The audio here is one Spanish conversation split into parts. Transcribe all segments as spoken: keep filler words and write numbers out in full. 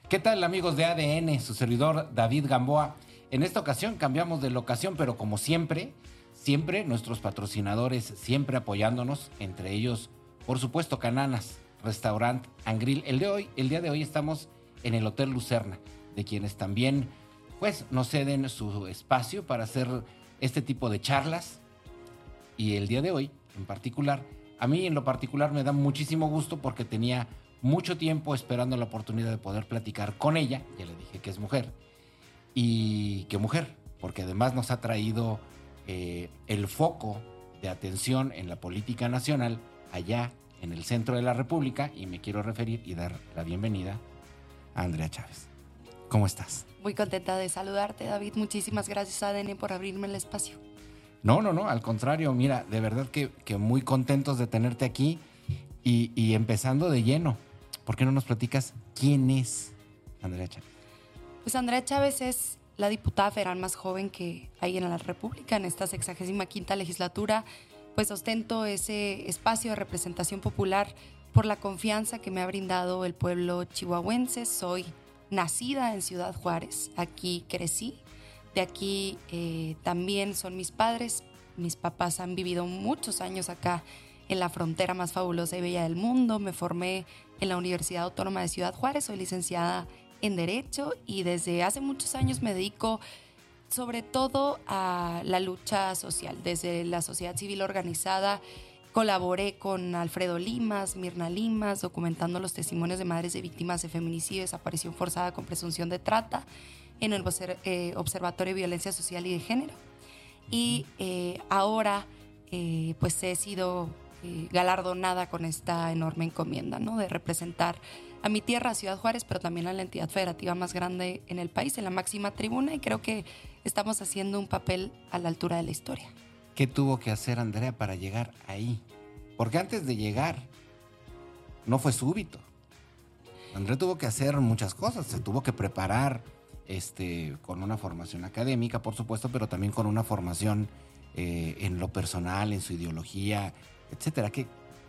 ¿Qué tal, amigos de A D N? Su servidor David Gamboa. En esta ocasión cambiamos de locación, pero como siempre, siempre nuestros patrocinadores, siempre apoyándonos, entre ellos, por supuesto, Cananas, Restaurant and Grill. El, de hoy, el día de hoy estamos en el Hotel Lucerna, de quienes también pues, nos ceden su espacio para hacer este tipo de charlas. Y el día de hoy, en particular, a mí en lo particular me da muchísimo gusto porque tenía mucho tiempo esperando la oportunidad de poder platicar con ella. Ya le dije que es mujer. Y que mujer, porque además nos ha traído eh, el foco de atención en la política nacional allá en el centro de la República, y me quiero referir y dar la bienvenida a Andrea Chávez. ¿Cómo estás? Muy contenta de saludarte, David. Muchísimas gracias a A D N por abrirme el espacio. No, no, no, al contrario, mira, de verdad que, que muy contentos de tenerte aquí y, y empezando de lleno. ¿Por qué no nos platicas quién es Andrea Chávez? Pues Andrea Chávez es la diputada federal más joven que hay en la República en esta sexagésima quinta legislatura. Pues ostento ese espacio de representación popular por la confianza que me ha brindado el pueblo chihuahuense. Soy nacida en Ciudad Juárez, aquí crecí, de aquí eh, también son mis padres. Mis papás han vivido muchos años acá en la frontera más fabulosa y bella del mundo. Me formé en la Universidad Autónoma de Ciudad Juárez, soy licenciada en Derecho y desde hace muchos años me dedico sobre todo a la lucha social. Desde la sociedad civil organizada colaboré con Alfredo Limas, Mirna Limas, documentando los testimonios de madres de víctimas de feminicidio y desaparición forzada con presunción de trata en el eh, Observatorio de Violencia Social y de Género. Y eh, ahora eh, pues he sido eh, galardonada con esta enorme encomienda, ¿no? De representar a mi tierra, a Ciudad Juárez, pero también a la entidad federativa más grande en el país, en la máxima tribuna, y creo que estamos haciendo un papel a la altura de la historia. ¿Qué tuvo que hacer Andrea para llegar ahí? Porque antes de llegar, no fue súbito. Andrea tuvo que hacer muchas cosas, se tuvo que preparar este, con una formación académica, por supuesto, pero también con una formación eh, en lo personal, en su ideología, etcétera. ¿Qué,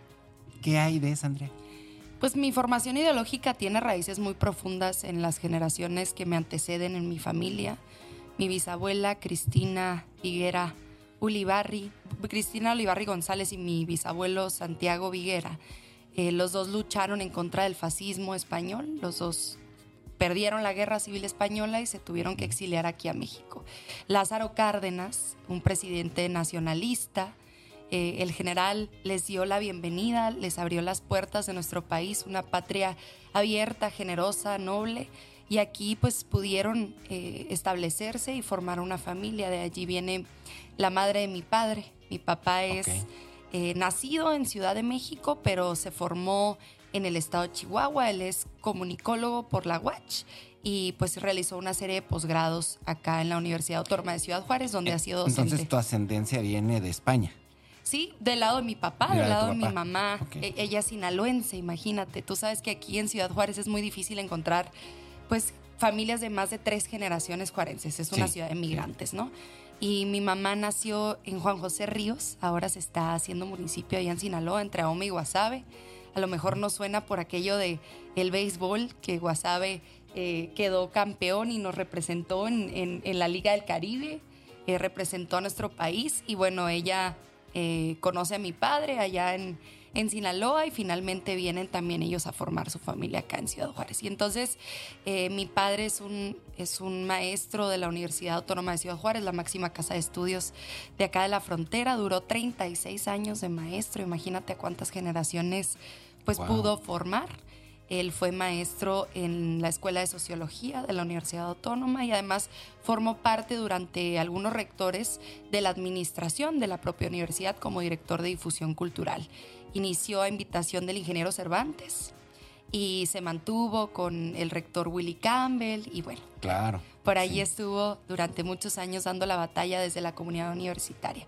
qué hay de esa, Andrea? Pues mi formación ideológica tiene raíces muy profundas en las generaciones que me anteceden en mi familia. Mi bisabuela Cristina Viguera Ulibarri, Cristina Ulibarri González y mi bisabuelo Santiago Viguera, eh, los dos lucharon en contra del fascismo español. Los dos perdieron la Guerra Civil Española y se tuvieron que exiliar aquí a México. Lázaro Cárdenas, un presidente nacionalista, Eh, el general les dio la bienvenida, les abrió las puertas de nuestro país, una patria abierta, generosa, noble, y aquí pues pudieron eh, establecerse y formar una familia. De allí viene la madre de mi padre. Mi papá es okay. eh, nacido en Ciudad de México, pero se formó en el estado de Chihuahua. Él es comunicólogo por la U A Ch y pues realizó una serie de posgrados acá en la Universidad Autónoma de Ciudad Juárez, donde eh, ha sido docente. Entonces tu ascendencia viene de España. Sí, del lado de mi papá, del lado de, de mi mamá. Okay. Ella es sinaloense, imagínate. Tú sabes que aquí en Ciudad Juárez es muy difícil encontrar pues familias de más de tres generaciones juarenses. Es una sí, ciudad de migrantes, sí. ¿no? Y mi mamá nació en Juan José Ríos. Ahora se está haciendo municipio allá en Sinaloa, entre Ahome y Guasave. A lo mejor nos suena por aquello de el béisbol, que Guasave eh, quedó campeón y nos representó en, en, en la Liga del Caribe. Eh, representó a nuestro país y bueno, ella... Eh, conoce a mi padre allá en, en Sinaloa y finalmente vienen también ellos a formar su familia acá en Ciudad Juárez. Y entonces eh, mi padre es un, es un maestro de la Universidad Autónoma de Ciudad Juárez, la máxima casa de estudios de acá de la frontera. Duró treinta y seis años de maestro, imagínate a cuántas generaciones pues wow. pudo formar. Él fue maestro en la Escuela de Sociología de la Universidad Autónoma y además formó parte durante algunos rectores de la administración de la propia universidad como director de difusión cultural. Inició a invitación del ingeniero Cervantes y se mantuvo con el rector Willy Campbell y bueno, claro, por ahí sí. estuvo durante muchos años dando la batalla desde la comunidad universitaria.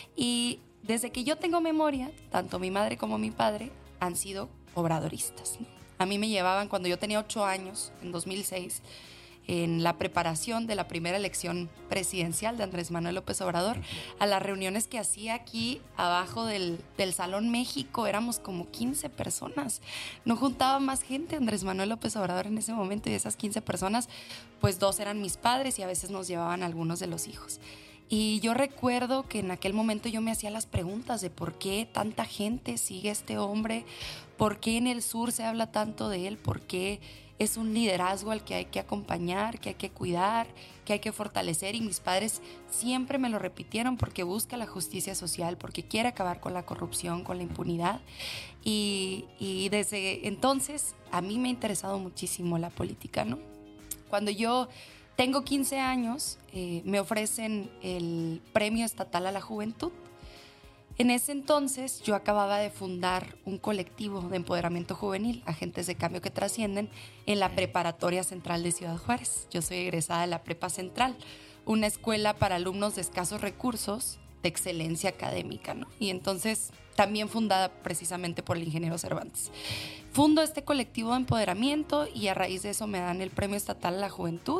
Y desde que yo tengo memoria, tanto mi madre como mi padre han sido obradoristas, ¿no? A mí me llevaban cuando yo tenía ocho años, en dos mil seis, en la preparación de la primera elección presidencial de Andrés Manuel López Obrador, a las reuniones que hacía aquí abajo del, del Salón México. Éramos como quince personas. No juntaba más gente Andrés Manuel López Obrador en ese momento, y de esas quince personas, pues dos eran mis padres y a veces nos llevaban algunos de los hijos. Y yo recuerdo que en aquel momento yo me hacía las preguntas de por qué tanta gente sigue a este hombre, por qué en el sur se habla tanto de él, por qué es un liderazgo al que hay que acompañar, que hay que cuidar, que hay que fortalecer. Y mis padres siempre me lo repitieron, porque busca la justicia social, porque quiere acabar con la corrupción, con la impunidad. Y, y desde entonces a mí me ha interesado muchísimo la política, ¿no? Cuando yo tengo quince años, eh, me ofrecen el Premio Estatal a la Juventud. En ese entonces yo acababa de fundar un colectivo de empoderamiento juvenil, Agentes de Cambio que Trascienden, en la Preparatoria Central de Ciudad Juárez. Yo soy egresada de la Prepa Central, una escuela para alumnos de escasos recursos, de excelencia académica, ¿no? Y entonces también fundada precisamente por el ingeniero Cervantes. Fundo este colectivo de empoderamiento y a raíz de eso me dan el Premio Estatal a la Juventud.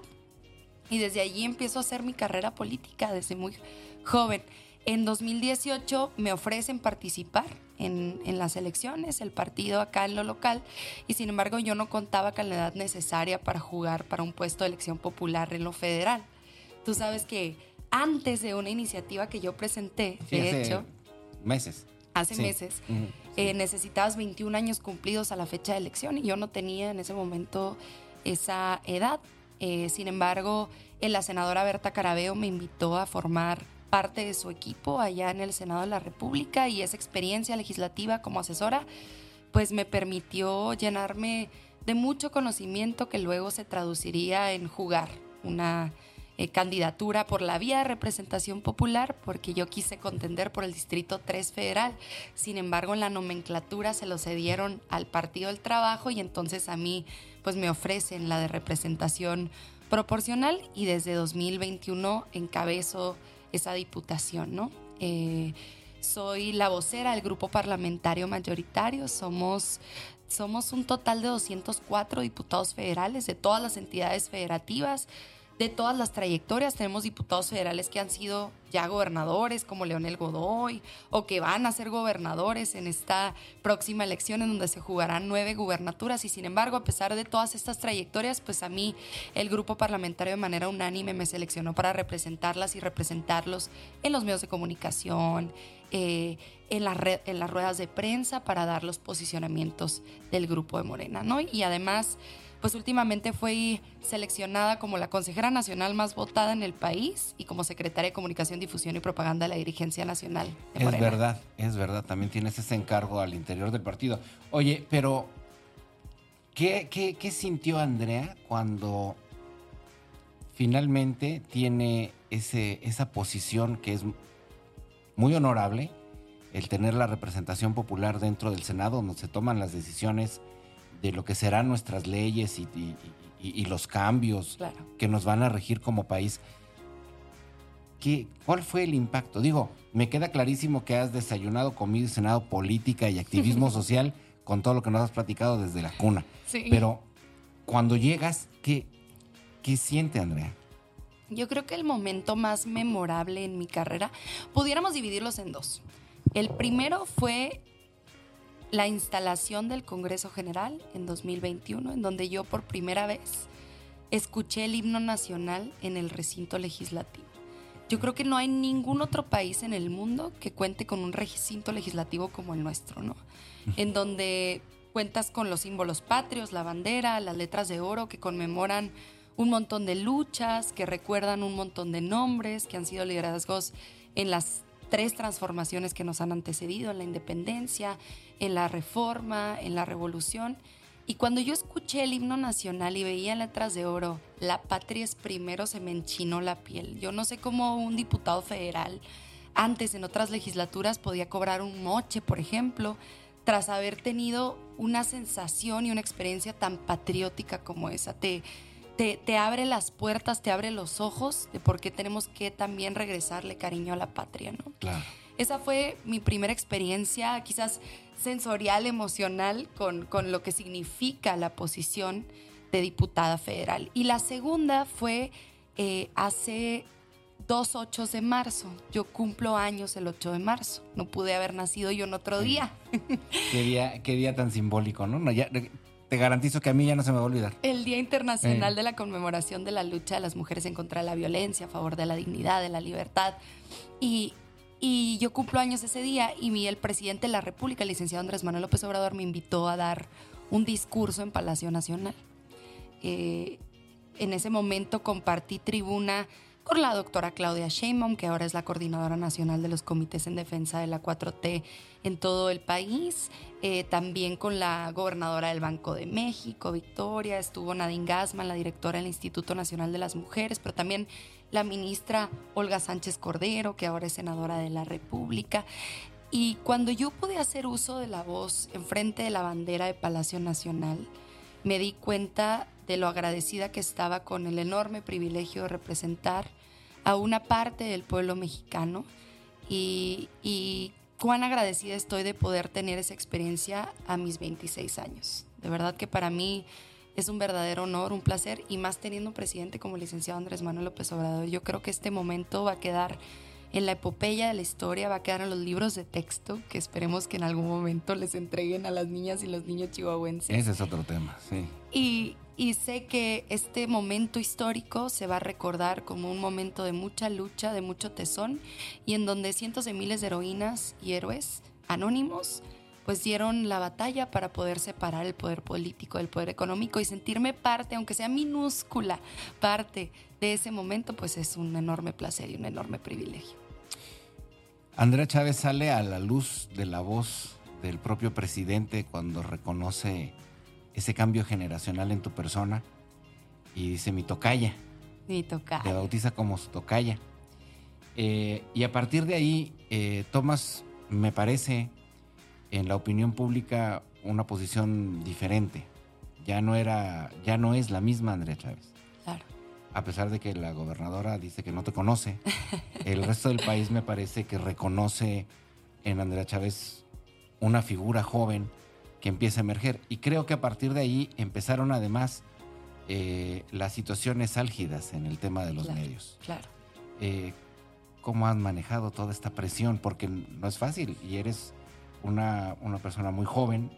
Y desde allí empiezo a hacer mi carrera política desde muy joven. En dos mil dieciocho me ofrecen participar en, en las elecciones, el partido acá en lo local, y sin embargo yo no contaba con la edad necesaria para jugar para un puesto de elección popular en lo federal. Tú sabes que antes de una iniciativa que yo presenté, sí, de hace hecho... meses. Hace sí. meses. Uh-huh. Eh, necesitabas veintiún años cumplidos a la fecha de elección y yo no tenía en ese momento esa edad. Eh, sin embargo, la senadora Berta Carabeo me invitó a formar parte de su equipo allá en el Senado de la República, y esa experiencia legislativa como asesora pues me permitió llenarme de mucho conocimiento que luego se traduciría en jugar una eh, candidatura por la vía de representación popular, porque yo quise contender por el Distrito tres Federal. Sin embargo, en la nomenclatura se lo cedieron al Partido del Trabajo y entonces a mí pues me ofrecen la de representación proporcional, y desde dos mil veintiuno encabezo esa diputación, ¿no? Eh, soy la vocera del grupo parlamentario mayoritario. Somos, somos un total de doscientos cuatro diputados federales de todas las entidades federativas, de todas las trayectorias. Tenemos diputados federales que han sido ya gobernadores, como Leonel Godoy, o que van a ser gobernadores en esta próxima elección, en donde se jugarán nueve gubernaturas. Y sin embargo, a pesar de todas estas trayectorias, pues a mí el grupo parlamentario de manera unánime me seleccionó para representarlas y representarlos en los medios de comunicación, eh, en, la red, en las ruedas de prensa, para dar los posicionamientos del grupo de Morena, ¿no? Y además, pues últimamente fui seleccionada como la consejera nacional más votada en el país y como secretaria de Comunicación, Difusión y Propaganda de la Dirigencia Nacional de Morena. Es verdad, es verdad. También tienes ese encargo al interior del partido. Oye, pero ¿qué, qué, qué sintió Andrea cuando finalmente tiene ese, esa posición que es muy honorable, el tener la representación popular dentro del Senado, donde se toman las decisiones de lo que serán nuestras leyes y, y, y, y los cambios, claro, que nos van a regir como país? ¿Qué, ¿Cuál fue el impacto? Digo, me queda clarísimo que has desayunado, comido y cenado política y activismo social con todo lo que nos has platicado desde la cuna. Sí. Pero cuando llegas, ¿qué, qué siente Andrea? Yo creo que el momento más memorable en mi carrera, pudiéramos dividirlos en dos. El primero fue la instalación del Congreso General en dos mil veintiuno, en donde yo por primera vez escuché el himno nacional en el recinto legislativo. Yo creo que no hay ningún otro país en el mundo que cuente con un recinto legislativo como el nuestro, ¿no? En donde cuentas con los símbolos patrios, la bandera, las letras de oro que conmemoran un montón de luchas, que recuerdan un montón de nombres, que han sido liderazgos en las tres transformaciones que nos han antecedido, en la independencia, en la reforma, en la revolución. Y cuando yo escuché el himno nacional y veía en letras de oro, la patria es primero, se me enchinó la piel. Yo no sé cómo un diputado federal antes, en otras legislaturas, podía cobrar un moche, por ejemplo, tras haber tenido una sensación y una experiencia tan patriótica como esa. Te, te, te abre las puertas, te abre los ojos de por qué tenemos que también regresarle cariño a la patria, ¿no? Claro. Esa fue mi primera experiencia, quizás sensorial, emocional, con, con lo que significa la posición de diputada federal. Y la segunda fue eh, hace dos ochos de marzo. Yo cumplo años el ocho de marzo. No pude haber nacido yo en otro día. Qué día, qué día tan simbólico, ¿no? no ya, te garantizo que a mí ya no se me va a olvidar. El Día Internacional eh. de la Conmemoración de la Lucha de las Mujeres en contra de la Violencia, a favor de la dignidad, de la libertad. Y, y yo cumplo años ese día y mi, el presidente de la República, el licenciado Andrés Manuel López Obrador, me invitó a dar un discurso en Palacio Nacional. Eh, en ese momento compartí tribuna con la doctora Claudia Sheinbaum, que ahora es la coordinadora nacional de los comités en defensa de la cuatro T en todo el país, eh, también con la gobernadora del Banco de México, Victoria, estuvo Nadine Gassman, la directora del Instituto Nacional de las Mujeres, pero también la ministra Olga Sánchez Cordero, que ahora es senadora de la República. Y cuando yo pude hacer uso de la voz enfrente de la bandera de Palacio Nacional, me di cuenta de lo agradecida que estaba con el enorme privilegio de representar a una parte del pueblo mexicano y, y cuán agradecida estoy de poder tener esa experiencia a mis veintiséis años. De verdad que para mí es un verdadero honor, un placer, y más teniendo un presidente como el licenciado Andrés Manuel López Obrador. Yo creo que este momento va a quedar en la epopeya de la historia, va a quedar en los libros de texto que esperemos que en algún momento les entreguen a las niñas y los niños chihuahuenses. Ese es otro tema, sí. Y, y sé que este momento histórico se va a recordar como un momento de mucha lucha, de mucho tesón, y en donde cientos de miles de heroínas y héroes anónimos pues dieron la batalla para poder separar el poder político del poder económico, y sentirme parte, aunque sea minúscula parte de ese momento, pues es un enorme placer y un enorme privilegio. Andrea Chávez sale a la luz de la voz del propio presidente cuando reconoce ese cambio generacional en tu persona y dice mi tocaya. Mi tocaya. Te bautiza como su tocaya. Eh, y a partir de ahí eh, tomas, me parece, en la opinión pública una posición diferente. Ya no era, ya no es la misma Andrea Chávez. Claro. A pesar de que la gobernadora dice que no te conoce, el resto del país me parece que reconoce en Andrea Chávez una figura joven que empieza a emerger. Y creo que a partir de ahí empezaron además eh, las situaciones álgidas en el tema de los claro, medios. Claro. Eh, ¿Cómo has manejado toda esta presión? Porque no es fácil y eres una, una persona muy joven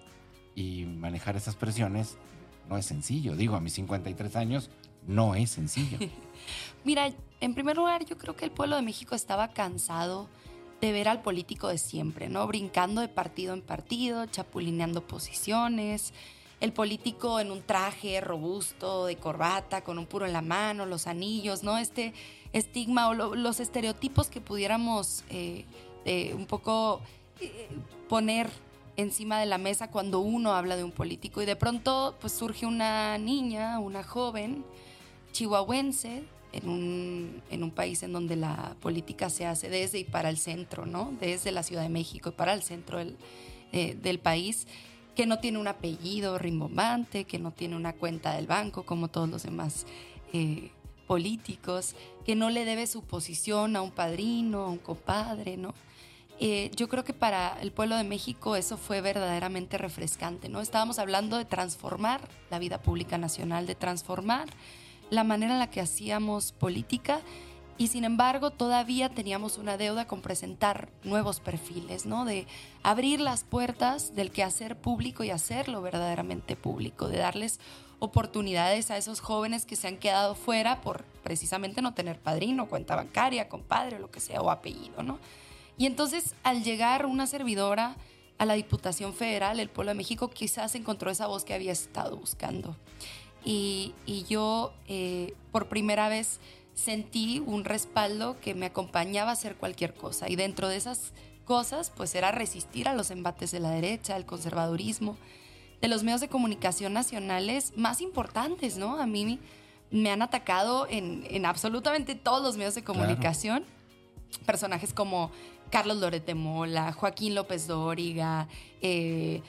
y manejar esas presiones no es sencillo. Digo, a mis cincuenta y tres años no es sencillo. Mira, en primer lugar, yo creo que el pueblo de México estaba cansado de ver al político de siempre, ¿no? Brincando de partido en partido, chapulineando posiciones, el político en un traje robusto, de corbata, con un puro en la mano, los anillos, ¿no? Este estigma o lo, los estereotipos que pudiéramos eh, eh, un poco eh, poner encima de la mesa cuando uno habla de un político. Y de pronto pues surge una niña, una joven chihuahuense, en un, en un país en donde la política se hace desde y para el centro, ¿no? Desde la Ciudad de México y para el centro del, eh, del país, que no tiene un apellido rimbombante, que no tiene una cuenta del banco como todos los demás eh, políticos, que no le debe su posición a un padrino, a un compadre, ¿no? Eh, yo creo que para el pueblo de México eso fue verdaderamente refrescante, ¿no? Estábamos hablando de transformar la vida pública nacional, de transformar la manera en la que hacíamos política, y sin embargo todavía teníamos una deuda con presentar nuevos perfiles, ¿no? De abrir las puertas del quehacer público y hacerlo verdaderamente público, de darles oportunidades a esos jóvenes que se han quedado fuera por precisamente no tener padrino, cuenta bancaria, compadre, o lo que sea, o apellido, ¿no? Y entonces, al llegar una servidora a la Diputación Federal, el pueblo de México quizás encontró esa voz que había estado buscando. Y, y yo, eh, por primera vez, sentí un respaldo que me acompañaba a hacer cualquier cosa. Y dentro de esas cosas, pues era resistir a los embates de la derecha, al conservadurismo, de los medios de comunicación nacionales más importantes, ¿no? A mí me han atacado en, en absolutamente todos los medios de comunicación. Claro. Personajes como Carlos Loret de Mola, Joaquín López Dóriga, eh,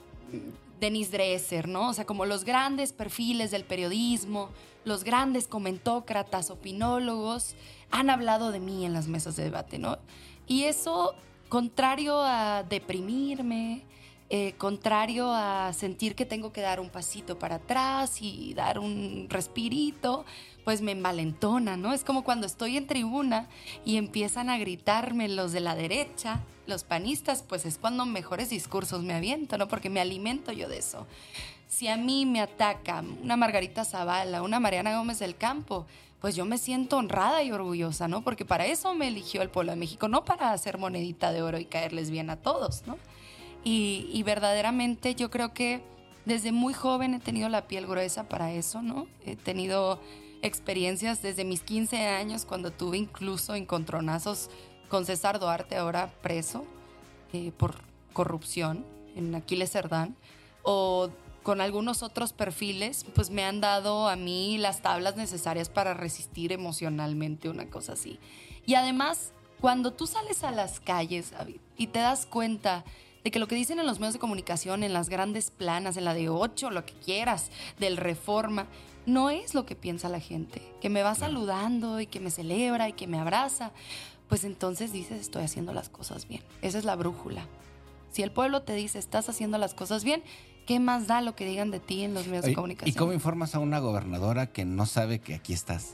Denise Dresser, ¿no? O sea, como los grandes perfiles del periodismo, los grandes comentócratas, opinólogos, han hablado de mí en las mesas de debate, ¿no? Y eso, contrario a deprimirme, eh, contrario a sentir que tengo que dar un pasito para atrás y dar un respirito, pues me envalentona, ¿no? Es como cuando estoy en tribuna y empiezan a gritarme los de la derecha, los panistas, pues es cuando mejores discursos me aviento, ¿no? Porque me alimento yo de eso. Si a mí me ataca una Margarita Zavala, una Mariana Gómez del Campo, pues yo me siento honrada y orgullosa, ¿no? Porque para eso me eligió el pueblo de México, no para hacer monedita de oro y caerles bien a todos, ¿no? Y, y verdaderamente yo creo que desde muy joven he tenido la piel gruesa para eso, ¿no? He tenido experiencias desde mis quince años, cuando tuve incluso encontronazos con César Duarte, ahora preso eh, por corrupción en Aquiles Cerdán, o con algunos otros perfiles, pues me han dado a mí las tablas necesarias para resistir emocionalmente una cosa así. Y además, cuando tú sales a las calles, David, y te das cuenta de que lo que dicen en los medios de comunicación, en las grandes planas, en la de ocho, lo que quieras, del Reforma, no es lo que piensa la gente, que me va saludando y que me celebra y que me abraza, pues entonces dices, estoy haciendo las cosas bien. Esa es la brújula. Si el pueblo te dice, estás haciendo las cosas bien, ¿qué más da lo que digan de ti en los medios Oye, de comunicación? ¿Y cómo informas a una gobernadora que no sabe que aquí estás?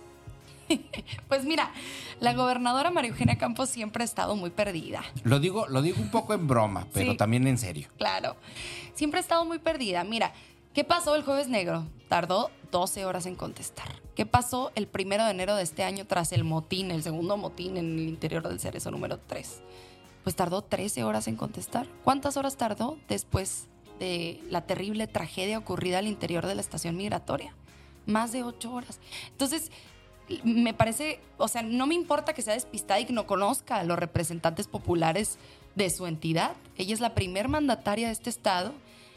Pues mira, la gobernadora María Eugenia Campos siempre ha estado muy perdida. Lo digo, lo digo un poco en broma, pero Sí, también en serio. claro. Siempre ha estado muy perdida. Mira, ¿qué pasó el Jueves Negro? Tardó doce horas en contestar. ¿Qué pasó el primero de enero de este año tras el motín, el segundo motín en el interior del Cerezo número tres? Pues tardó trece horas en contestar. ¿Cuántas horas tardó después de la terrible tragedia ocurrida al interior de la estación migratoria? Más de ocho horas. Entonces, me parece, o sea, no me importa que sea despistada y que no conozca a los representantes populares de su entidad. Ella es la primer mandataria de este estado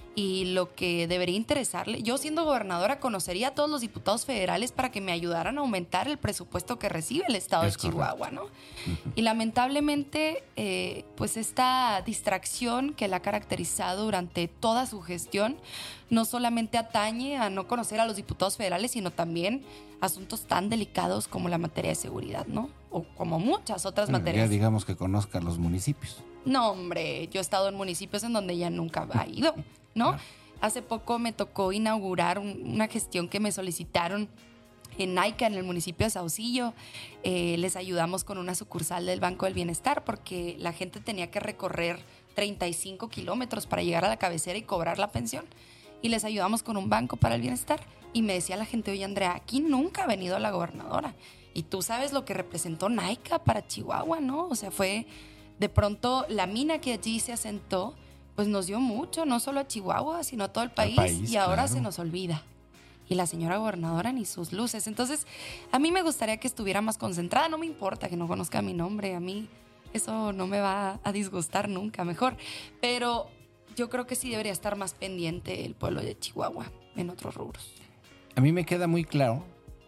y lo que debería interesarle, yo siendo gobernadora conocería a todos los diputados federales para que me ayudaran a aumentar el presupuesto que recibe el estado Es de Chihuahua, correcto. ¿no? Uh-huh. Y lamentablemente, eh, pues esta distracción que la ha caracterizado durante toda su gestión no solamente atañe a no conocer a los diputados federales, sino también asuntos tan delicados como la materia de seguridad, ¿no? O como muchas otras Bueno, materias. ya digamos que conozca los municipios. No, hombre, yo he estado en municipios en donde ella nunca ha ido, ¿no? Claro. Hace poco me tocó inaugurar un, una gestión que me solicitaron en Naica, en el municipio de Saucillo. Eh, les ayudamos con una sucursal del Banco del Bienestar porque la gente tenía que recorrer treinta y cinco kilómetros para llegar a la cabecera y cobrar la pensión. Y les ayudamos con un banco para el bienestar. Y me decía la gente, oye, Andrea, aquí nunca ha venido la gobernadora. Y tú sabes lo que representó Naica para Chihuahua, ¿no? O sea, fue de pronto la mina que allí se asentó, pues nos dio mucho, no solo a Chihuahua, sino a todo el país. El país y ahora claro. se nos olvida. Y la señora gobernadora ni sus luces. Entonces, a mí me gustaría que estuviera más concentrada. No me importa que no conozca mi nombre. A mí eso no me va a disgustar nunca, mejor. Pero yo creo que sí debería estar más pendiente el pueblo de Chihuahua en otros rubros. A mí me queda muy claro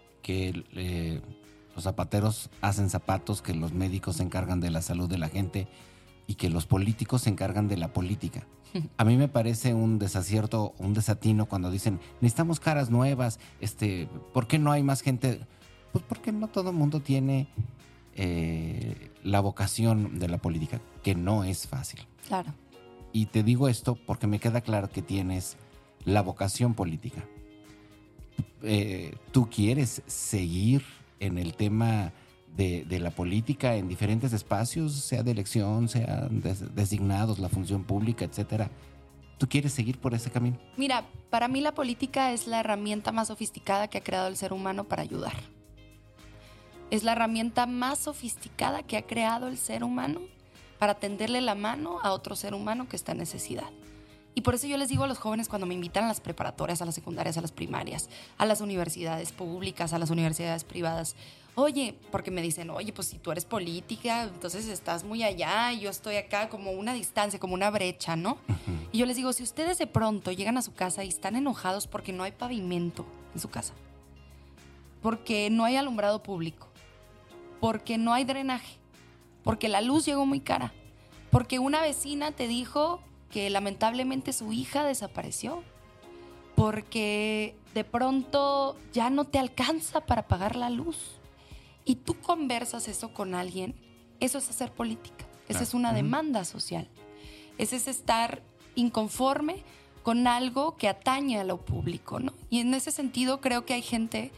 que eh, los zapateros hacen zapatos, que los médicos se encargan de la salud de la gente y que los políticos se encargan de la política. A mí me parece un desacierto, un desatino cuando dicen, necesitamos caras nuevas, este, ¿por qué no hay más gente? Pues porque no todo el mundo tiene eh, la vocación de la política, que no es fácil. Claro. Y te digo esto porque me queda claro que tienes la vocación política. Eh, tú quieres seguir en el tema de, de la política en diferentes espacios, sea de elección, sea des, designados, la función pública, etcétera. ¿Tú quieres seguir por ese camino? Mira, para mí la política es la herramienta más sofisticada que ha creado el ser humano para ayudar. Es la herramienta más sofisticada que ha creado el ser humano para tenderle la mano a otro ser humano que está en necesidad. Y por eso yo les digo a los jóvenes cuando me invitan a las preparatorias, a las secundarias, a las primarias, a las universidades públicas, a las universidades privadas, oye, porque me dicen, oye, pues si tú eres política, entonces estás muy allá y yo estoy acá, como una distancia, como una brecha, ¿no? Uh-huh. Y yo les digo, si ustedes de pronto llegan a su casa y están enojados porque no hay pavimento en su casa, porque no hay alumbrado público, porque no hay drenaje, porque la luz llegó muy cara, porque una vecina te dijo que lamentablemente su hija desapareció, porque de pronto ya no te alcanza para pagar la luz, y tú conversas eso con alguien, eso es hacer política, esa es una demanda social, ese es estar inconforme con algo que atañe a lo público, ¿no? Y en ese sentido creo que hay gente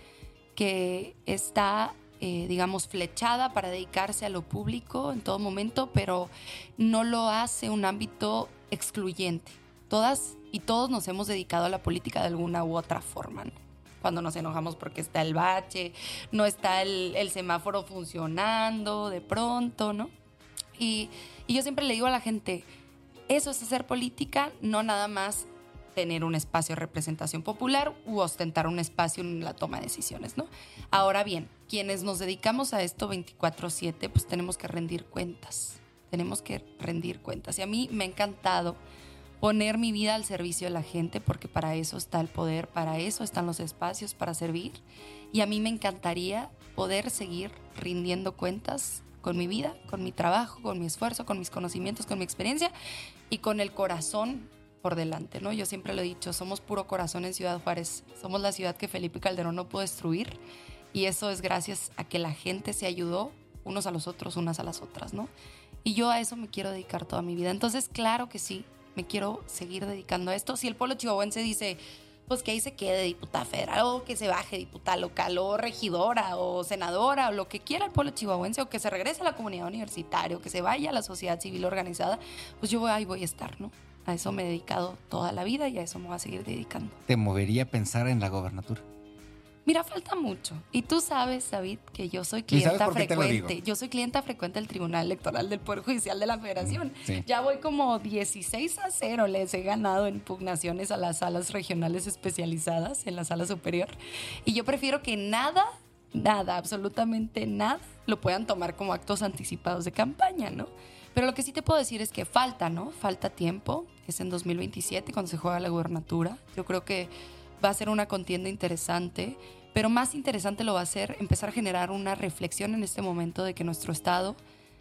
que está, eh, digamos, flechada para dedicarse a lo público en todo momento, pero no lo hace un ámbito excluyente. Todas y todos nos hemos dedicado a la política de alguna u otra forma, ¿no? Cuando nos enojamos porque está el bache, no está el, el semáforo funcionando de pronto, ¿no? Y, y yo siempre le digo a la gente, eso es hacer política, no nada más tener un espacio de representación popular u ostentar un espacio en la toma de decisiones, ¿no? Ahora bien, quienes nos dedicamos a esto veinticuatro siete, pues tenemos que rendir cuentas, tenemos que rendir cuentas. Y a mí me ha encantado poner mi vida al servicio de la gente, porque para eso está el poder, para eso están los espacios, para servir. Y a mí me encantaría poder seguir rindiendo cuentas con mi vida, con mi trabajo, con mi esfuerzo, con mis conocimientos, con mi experiencia y con el corazón por delante, ¿no? Yo siempre lo he dicho, somos puro corazón en Ciudad Juárez. Somos la ciudad que Felipe Calderón no pudo destruir, y eso es gracias a que la gente se ayudó unos a los otros, unas a las otras, ¿no? Y yo a eso me quiero dedicar toda mi vida. Entonces, claro que sí, me quiero seguir dedicando a esto. Si el pueblo chihuahuense dice, pues que ahí se quede diputada federal, o que se baje diputada local, o regidora, o senadora, o lo que quiera el pueblo chihuahuense, o que se regrese a la comunidad universitaria, o que se vaya a la sociedad civil organizada, pues yo ahí voy a estar, ¿no? A eso me he dedicado toda la vida y a eso me voy a seguir dedicando. ¿Te movería a pensar en la gobernatura? Mira, falta mucho. Y tú sabes, David, que yo soy clienta frecuente. Yo soy clienta frecuente del Tribunal Electoral del Poder Judicial de la Federación. Sí. Ya voy como dieciséis a cero. Les he ganado en impugnaciones a las salas regionales especializadas, en la sala superior. Y yo prefiero que nada, nada, absolutamente nada, lo puedan tomar como actos anticipados de campaña, ¿no? Pero lo que sí te puedo decir es que falta, ¿no? Falta tiempo. Es en dos mil veintisiete cuando se juega la gubernatura. Yo creo que va a ser una contienda interesante, pero más interesante lo va a ser empezar a generar una reflexión en este momento de que nuestro Estado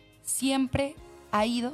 siempre ha ido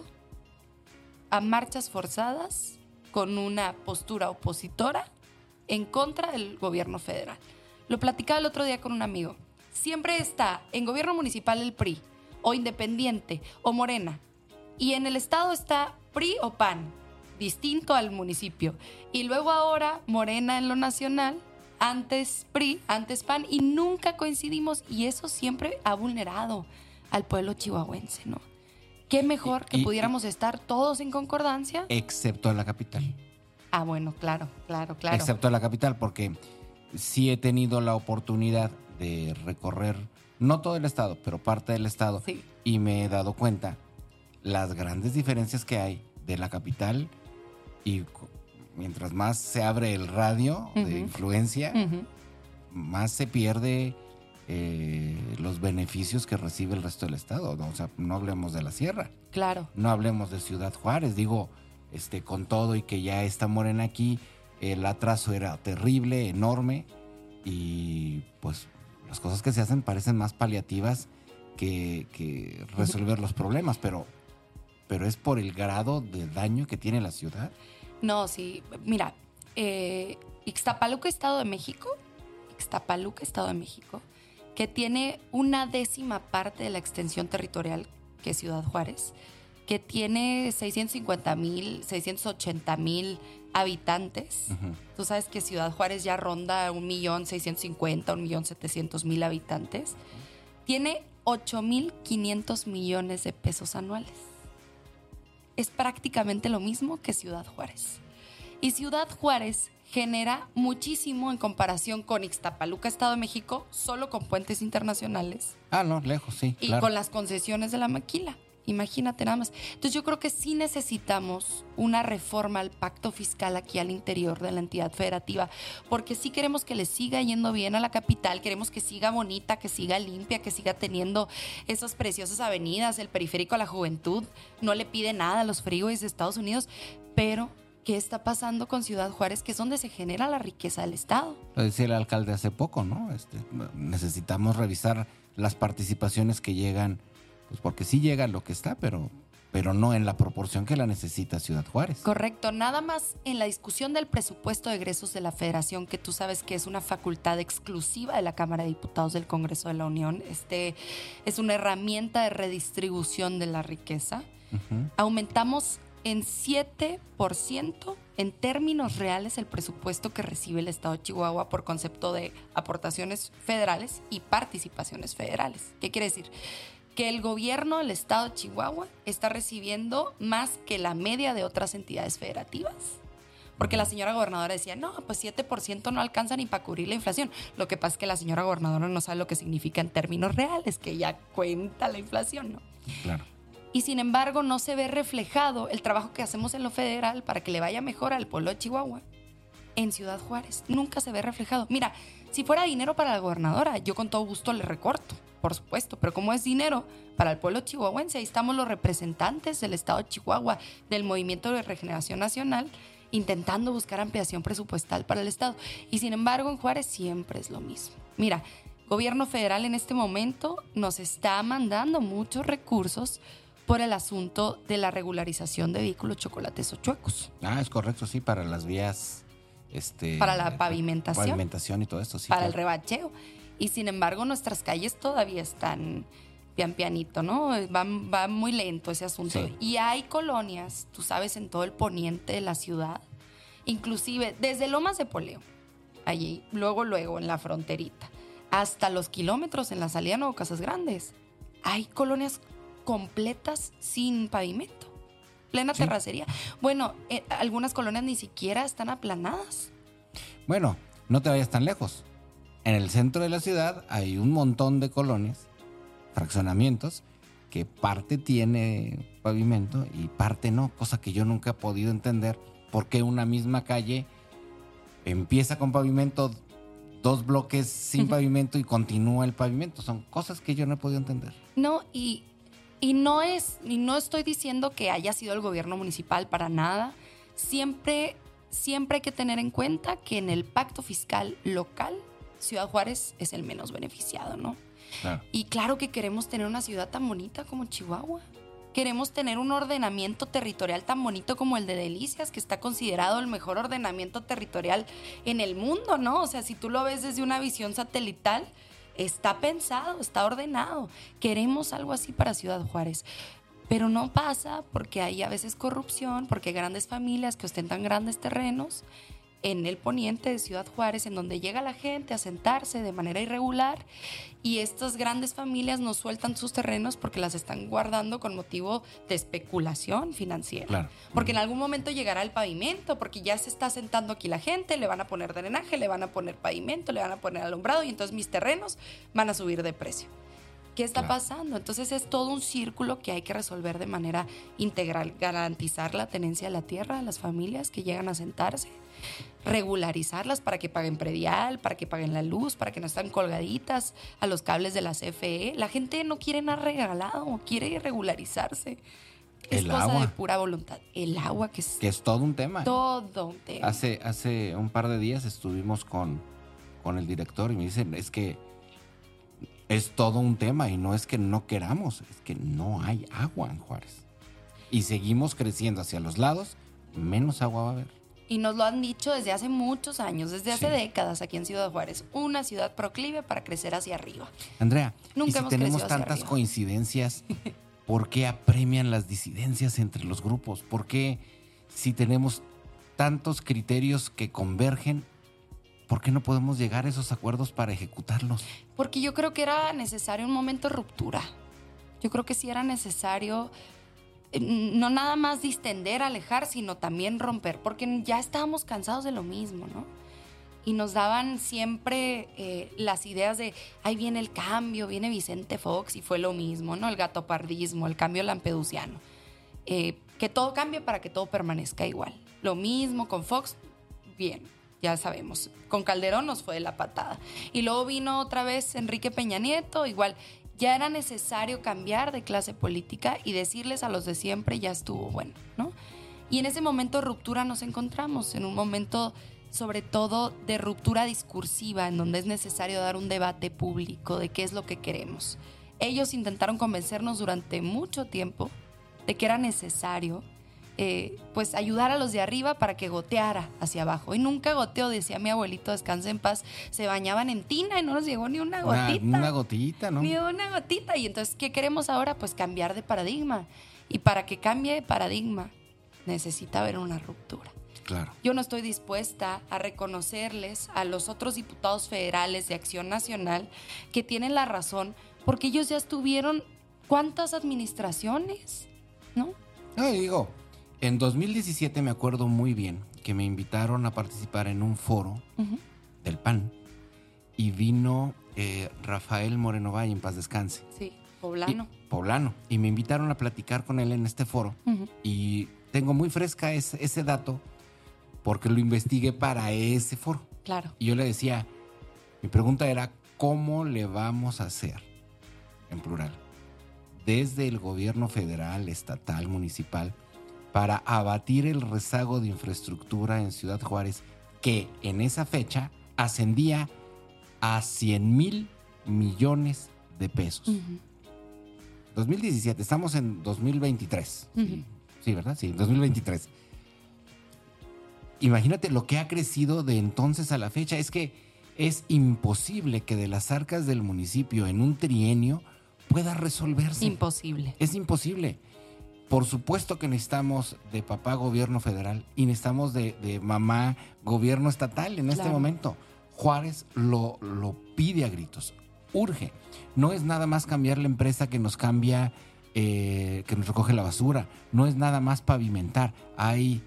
a marchas forzadas con una postura opositora en contra del gobierno federal. Lo platicaba el otro día con un amigo. Siempre está en gobierno municipal el P R I, o independiente, o Morena, y en el Estado está P R I o P A N, distinto al municipio. Y luego ahora Morena en lo nacional, antes P R I, antes P A N, y nunca coincidimos, y eso siempre ha vulnerado al pueblo chihuahuense, ¿no? Qué mejor que y, pudiéramos y, estar todos en concordancia. Excepto en la capital. Ah, bueno, claro, claro, claro. Excepto en la capital, porque sí he tenido la oportunidad de recorrer, no todo el estado, pero parte del estado, sí. Y me he dado cuenta las grandes diferencias que hay de la capital, y mientras más se abre el radio uh-huh. de influencia, uh-huh. más se pierde eh, los beneficios que recibe el resto del estado, ¿no? O sea, no hablemos de la sierra. Claro. No hablemos de Ciudad Juárez, digo, este, con todo y que ya está Morena aquí, el atraso era terrible, enorme, y pues las cosas que se hacen parecen más paliativas que, que resolver uh-huh. los problemas, pero pero es por el grado de daño que tiene la ciudad. No, sí. Mira, eh, Ixtapaluca, Estado de México, Ixtapaluca, Estado de México, que tiene una décima parte de la extensión territorial que Ciudad Juárez, que tiene seiscientos cincuenta mil, seiscientos ochenta mil habitantes. Uh-huh. Tú sabes que Ciudad Juárez ya ronda un millón seiscientos cincuenta, un millón setecientos mil habitantes. Uh-huh. Tiene ocho mil quinientos millones de pesos anuales. Es prácticamente lo mismo que Ciudad Juárez. Y Ciudad Juárez genera muchísimo en comparación con Ixtapaluca, Estado de México, solo con puentes internacionales. Ah, no, lejos, sí. Y claro. con las concesiones de la maquila. Imagínate nada más. Entonces yo creo que sí necesitamos una reforma al pacto fiscal aquí al interior de la entidad federativa, porque sí queremos que le siga yendo bien a la capital, queremos que siga bonita, que siga limpia, que siga teniendo esas preciosas avenidas, el periférico a la juventud, no le pide nada a los freeways de Estados Unidos, pero ¿qué está pasando con Ciudad Juárez, que es donde se genera la riqueza del Estado? Lo decía el alcalde hace poco, ¿no? Este, necesitamos revisar las participaciones que llegan, pues porque sí llega lo que está, pero, pero no en la proporción que la necesita Ciudad Juárez. Correcto. Nada más en la discusión del presupuesto de egresos de la Federación, que tú sabes que es una facultad exclusiva de la Cámara de Diputados del Congreso de la Unión. Este es una herramienta de redistribución de la riqueza. Uh-huh. Aumentamos en siete por ciento en términos reales el presupuesto que recibe el Estado de Chihuahua por concepto de aportaciones federales y participaciones federales. ¿Qué quiere decir? Que el gobierno del Estado de Chihuahua está recibiendo más que la media de otras entidades federativas. Porque la señora gobernadora decía, no, pues siete por ciento no alcanza ni para cubrir la inflación. Lo que pasa es que la señora gobernadora no sabe lo que significa en términos reales, que ella cuenta la inflación, ¿no? Claro. Y sin embargo no se ve reflejado el trabajo que hacemos en lo federal para que le vaya mejor al pueblo de Chihuahua en Ciudad Juárez. Nunca se ve reflejado. Mira, si fuera dinero para la gobernadora, yo con todo gusto le recorto, por supuesto. Pero como es dinero para el pueblo chihuahuense, ahí estamos los representantes del Estado de Chihuahua, del Movimiento de Regeneración Nacional, intentando buscar ampliación presupuestal para el Estado. Y sin embargo, en Juárez siempre es lo mismo. Mira, gobierno federal en este momento nos está mandando muchos recursos por el asunto de la regularización de vehículos chocolates o chuecos. Ah, es correcto, sí, para las vías... Este, para la pavimentación. Pavimentación y todo esto, sí. Para claro. el rebacheo. Y sin embargo, nuestras calles todavía están pian pianito, ¿no? Va, va muy lento ese asunto. Sí. Y hay colonias, tú sabes, en todo el poniente de la ciudad, inclusive desde Lomas de Poleo, allí, luego, luego, en la fronterita, hasta los kilómetros en la salida a Nuevo Casas Grandes, hay colonias completas sin pavimento, plena sí. terracería. Bueno, eh, algunas colonias ni siquiera están aplanadas. Bueno, no te vayas tan lejos. En el centro de la ciudad hay un montón de colonias, fraccionamientos, que parte tiene pavimento y parte no, cosa que yo nunca he podido entender por qué una misma calle empieza con pavimento, dos bloques sin pavimento y continúa el pavimento. Son cosas que yo no he podido entender. No, y, y no es, y no estoy diciendo que haya sido el gobierno municipal para nada. Siempre, siempre hay que tener en cuenta que en el pacto fiscal local, Ciudad Juárez es el menos beneficiado, ¿no? Claro. Y claro que queremos tener una ciudad tan bonita como Chihuahua. Queremos tener un ordenamiento territorial tan bonito como el de Delicias, que está considerado el mejor ordenamiento territorial en el mundo, ¿no? O sea, si tú lo ves desde una visión satelital, está pensado, está ordenado. Queremos algo así para Ciudad Juárez. Pero no pasa porque hay a veces corrupción, porque hay grandes familias que ostentan grandes terrenos en el poniente de Ciudad Juárez, en donde llega la gente a sentarse de manera irregular y estas grandes familias no sueltan sus terrenos porque las están guardando con motivo de especulación financiera. Claro. Porque en algún momento llegará el pavimento, porque ya se está sentando aquí la gente, le van a poner drenaje, le van a poner pavimento, le van a poner alumbrado y entonces mis terrenos van a subir de precio. ¿Qué está Claro. pasando? Entonces es todo un círculo que hay que resolver de manera integral, garantizar la tenencia de la tierra a las familias que llegan a sentarse, regularizarlas para que paguen predial, para que paguen la luz, para que no estén colgaditas a los cables de la C F E. La gente no quiere nada regalado, quiere regularizarse. Es El cosa agua. de pura voluntad. El agua, que es Que es todo un tema. todo un tema. Hace, hace un par de días estuvimos con, con el director y me dicen, es que es todo un tema y no es que no queramos, es que no hay agua en Juárez. Y seguimos creciendo hacia los lados, menos agua va a haber. Y nos lo han dicho desde hace muchos años, desde hace Sí. décadas aquí en Ciudad Juárez. Una ciudad proclive para crecer hacia arriba. Andrea, Nunca y si hemos tenemos crecido hacia tantas arriba. coincidencias, ¿por qué apremian las disidencias entre los grupos? ¿Por qué si tenemos tantos criterios que convergen, por qué no podemos llegar a esos acuerdos para ejecutarlos? Porque yo creo que era necesario un momento de ruptura. Yo creo que sí era necesario eh, no nada más distender, alejar, sino también romper, porque ya estábamos cansados de lo mismo, ¿no? Y nos daban siempre eh, las ideas de, ahí viene el cambio, viene Vicente Fox y fue lo mismo, ¿no? El gatopardismo, el cambio lampedusiano. Eh, que todo cambie para que todo permanezca igual. Lo mismo con Fox, bien, ya sabemos. Con Calderón nos fue de la patada. Y luego vino otra vez Enrique Peña Nieto, igual. Ya era necesario cambiar de clase política y decirles a los de siempre, ya estuvo bueno, ¿no? Y en ese momento de ruptura nos encontramos, en un momento sobre todo de ruptura discursiva, en donde es necesario dar un debate público de qué es lo que queremos. Ellos intentaron convencernos durante mucho tiempo de que era necesario eh, pues ayudar a los de arriba para que goteara hacia abajo. Y nunca goteó, decía mi abuelito, descanse en paz, se bañaban en tina y no nos llegó ni una gotita. Una, una gotita, ¿no? Ni una gotita. Y entonces, ¿qué queremos ahora? Pues cambiar de paradigma. Y para que cambie de paradigma, necesita haber una ruptura. Claro. Yo no estoy dispuesta a reconocerles a los otros diputados federales de Acción Nacional que tienen la razón, porque ellos ya estuvieron, ¿cuántas administraciones? ¿No? No, digo, en dos mil diecisiete me acuerdo muy bien que me invitaron a participar en un foro uh-huh. del P A N y vino eh, Rafael Moreno Valle, en paz descanse. Sí, poblano. Y, poblano. Y me invitaron a platicar con él en este foro uh-huh. y tengo muy fresca ese, ese dato porque lo investigué para ese foro. Claro. Y yo le decía, mi pregunta era, ¿cómo le vamos a hacer, en plural, desde el gobierno federal, estatal, municipal, para abatir el rezago de infraestructura en Ciudad Juárez, que en esa fecha ascendía a cien mil millones de pesos? Uh-huh. dos mil diecisiete, estamos en dos mil veintitrés. Uh-huh. Sí, sí, ¿verdad? Sí, dos mil veintitrés. Imagínate lo que ha crecido de entonces a la fecha. Es que es imposible que de las arcas del municipio en un trienio pueda resolverse. Imposible. Es imposible. Por supuesto que necesitamos de papá gobierno federal y necesitamos de, de mamá gobierno estatal en este claro. momento. Juárez lo, lo pide a gritos. Urge. No es nada más cambiar la empresa que nos cambia, eh, que nos recoge la basura. No es nada más pavimentar. Hay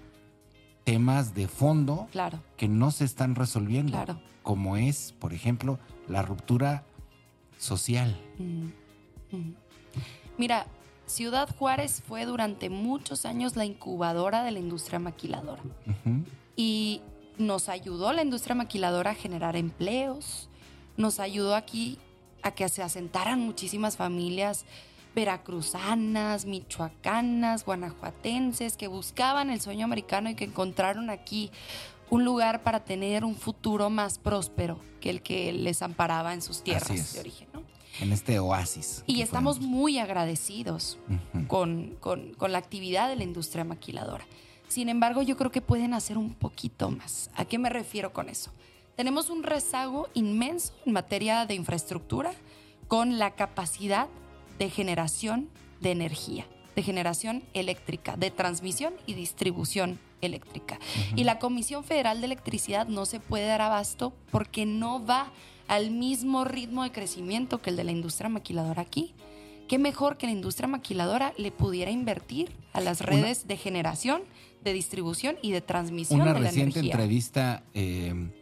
temas de fondo claro. que no se están resolviendo. Claro. Como es, por ejemplo, la ruptura social. Mm. Mm. Mira, Ciudad Juárez fue durante muchos años la incubadora de la industria maquiladora. Uh-huh. Y nos ayudó la industria maquiladora a generar empleos, nos ayudó aquí a que se asentaran muchísimas familias veracruzanas, michoacanas, guanajuatenses, que buscaban el sueño americano y que encontraron aquí un lugar para tener un futuro más próspero que el que les amparaba en sus tierras de origen, ¿no? En este oasis. Y estamos podemos. muy agradecidos uh-huh. con, con, con la actividad de la industria maquiladora. Sin embargo, yo creo que pueden hacer un poquito más. ¿A qué me refiero con eso? Tenemos un rezago inmenso en materia de infraestructura con la capacidad de generación de energía, de generación eléctrica, de transmisión y distribución eléctrica. Uh-huh. Y la Comisión Federal de Electricidad no se puede dar abasto porque no va al mismo ritmo de crecimiento que el de la industria maquiladora aquí. ¿Qué mejor que la industria maquiladora le pudiera invertir a las redes una, de generación, de distribución y de transmisión de la energía? Una reciente entrevista, eh,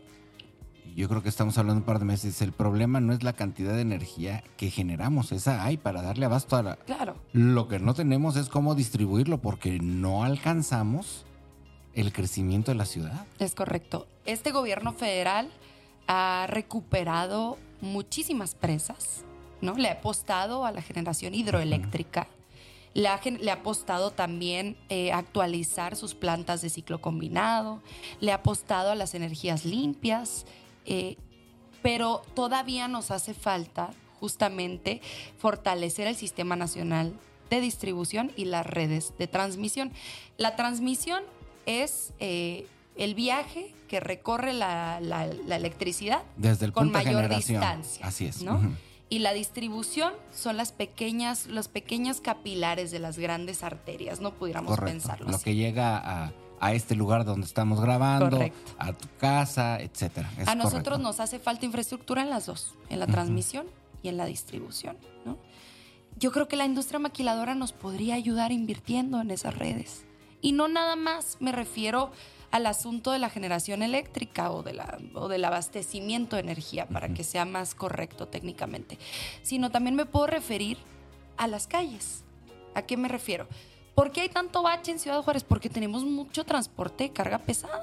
yo creo que estamos hablando un par de meses, el problema no es la cantidad de energía que generamos, esa hay para darle abasto a la... Claro. Lo que no tenemos es cómo distribuirlo porque no alcanzamos el crecimiento de la ciudad. Es correcto. Este gobierno federal ha recuperado muchísimas presas, ¿no? Le ha apostado a la generación hidroeléctrica, uh-huh. le, ha, le ha apostado también eh, a actualizar sus plantas de ciclo combinado, le ha apostado a las energías limpias, eh, pero todavía nos hace falta justamente fortalecer el Sistema Nacional de Distribución y las redes de transmisión. La transmisión es eh, el viaje que recorre la, la, la electricidad desde el con punto mayor de generación. distancia. Así es. ¿No? Uh-huh. Y la distribución son las pequeñas, los pequeños capilares de las grandes arterias, no pudiéramos Correcto. pensarlo Lo así. que llega a, a este lugar donde estamos grabando, correcto. A tu casa, etcétera. Es a nosotros correcto. Nos hace falta infraestructura en las dos, en la uh-huh. transmisión y en la distribución, ¿no? Yo creo que la industria maquiladora nos podría ayudar invirtiendo en esas redes. Y no nada más me refiero al asunto de la generación eléctrica o, de la, o del abastecimiento de energía, para uh-huh. que sea más correcto técnicamente, sino también me puedo referir a las calles. ¿A qué me refiero? ¿Por qué hay tanto bache en Ciudad Juárez? Porque tenemos mucho transporte de carga pesada.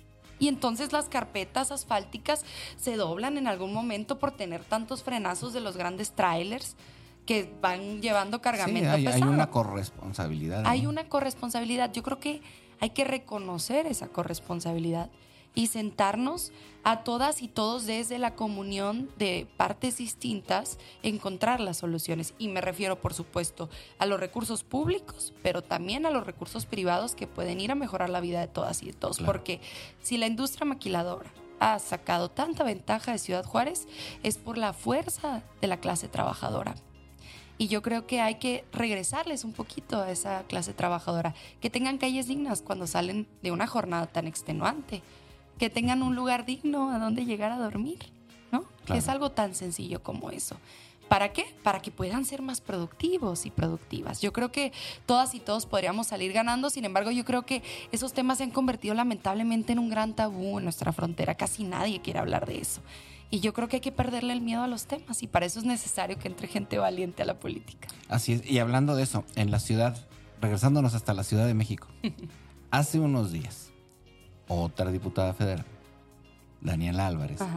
Y entonces las carpetas asfálticas se doblan en algún momento por tener tantos frenazos de los grandes trailers que van llevando cargamento sí, hay, pesado. Hay una corresponsabilidad. ¿No? Hay una corresponsabilidad. Yo creo que hay que reconocer esa corresponsabilidad y sentarnos a todas y todos desde la comunión de partes distintas, encontrar las soluciones. Y me refiero, por supuesto, a los recursos públicos, pero también a los recursos privados que pueden ir a mejorar la vida de todas y de todos. Claro. Porque si la industria maquiladora ha sacado tanta ventaja de Ciudad Juárez, es por la fuerza de la clase trabajadora. Y yo creo que hay que regresarles un poquito a esa clase trabajadora, que tengan calles dignas cuando salen de una jornada tan extenuante, que tengan un lugar digno a donde llegar a dormir, ¿no? Claro. Que es algo tan sencillo como eso. ¿Para qué? Para que puedan ser más productivos y productivas. Yo creo que todas y todos podríamos salir ganando. Sin embargo, yo creo que esos temas se han convertido lamentablemente en un gran tabú en nuestra frontera. Casi nadie quiere hablar de eso. Y yo creo que hay que perderle el miedo a los temas, y para eso es necesario que entre gente valiente a la política. Así es. Y hablando de eso, en la ciudad, regresándonos hasta la Ciudad de México, hace unos días, otra diputada federal, Daniela Álvarez, Ajá.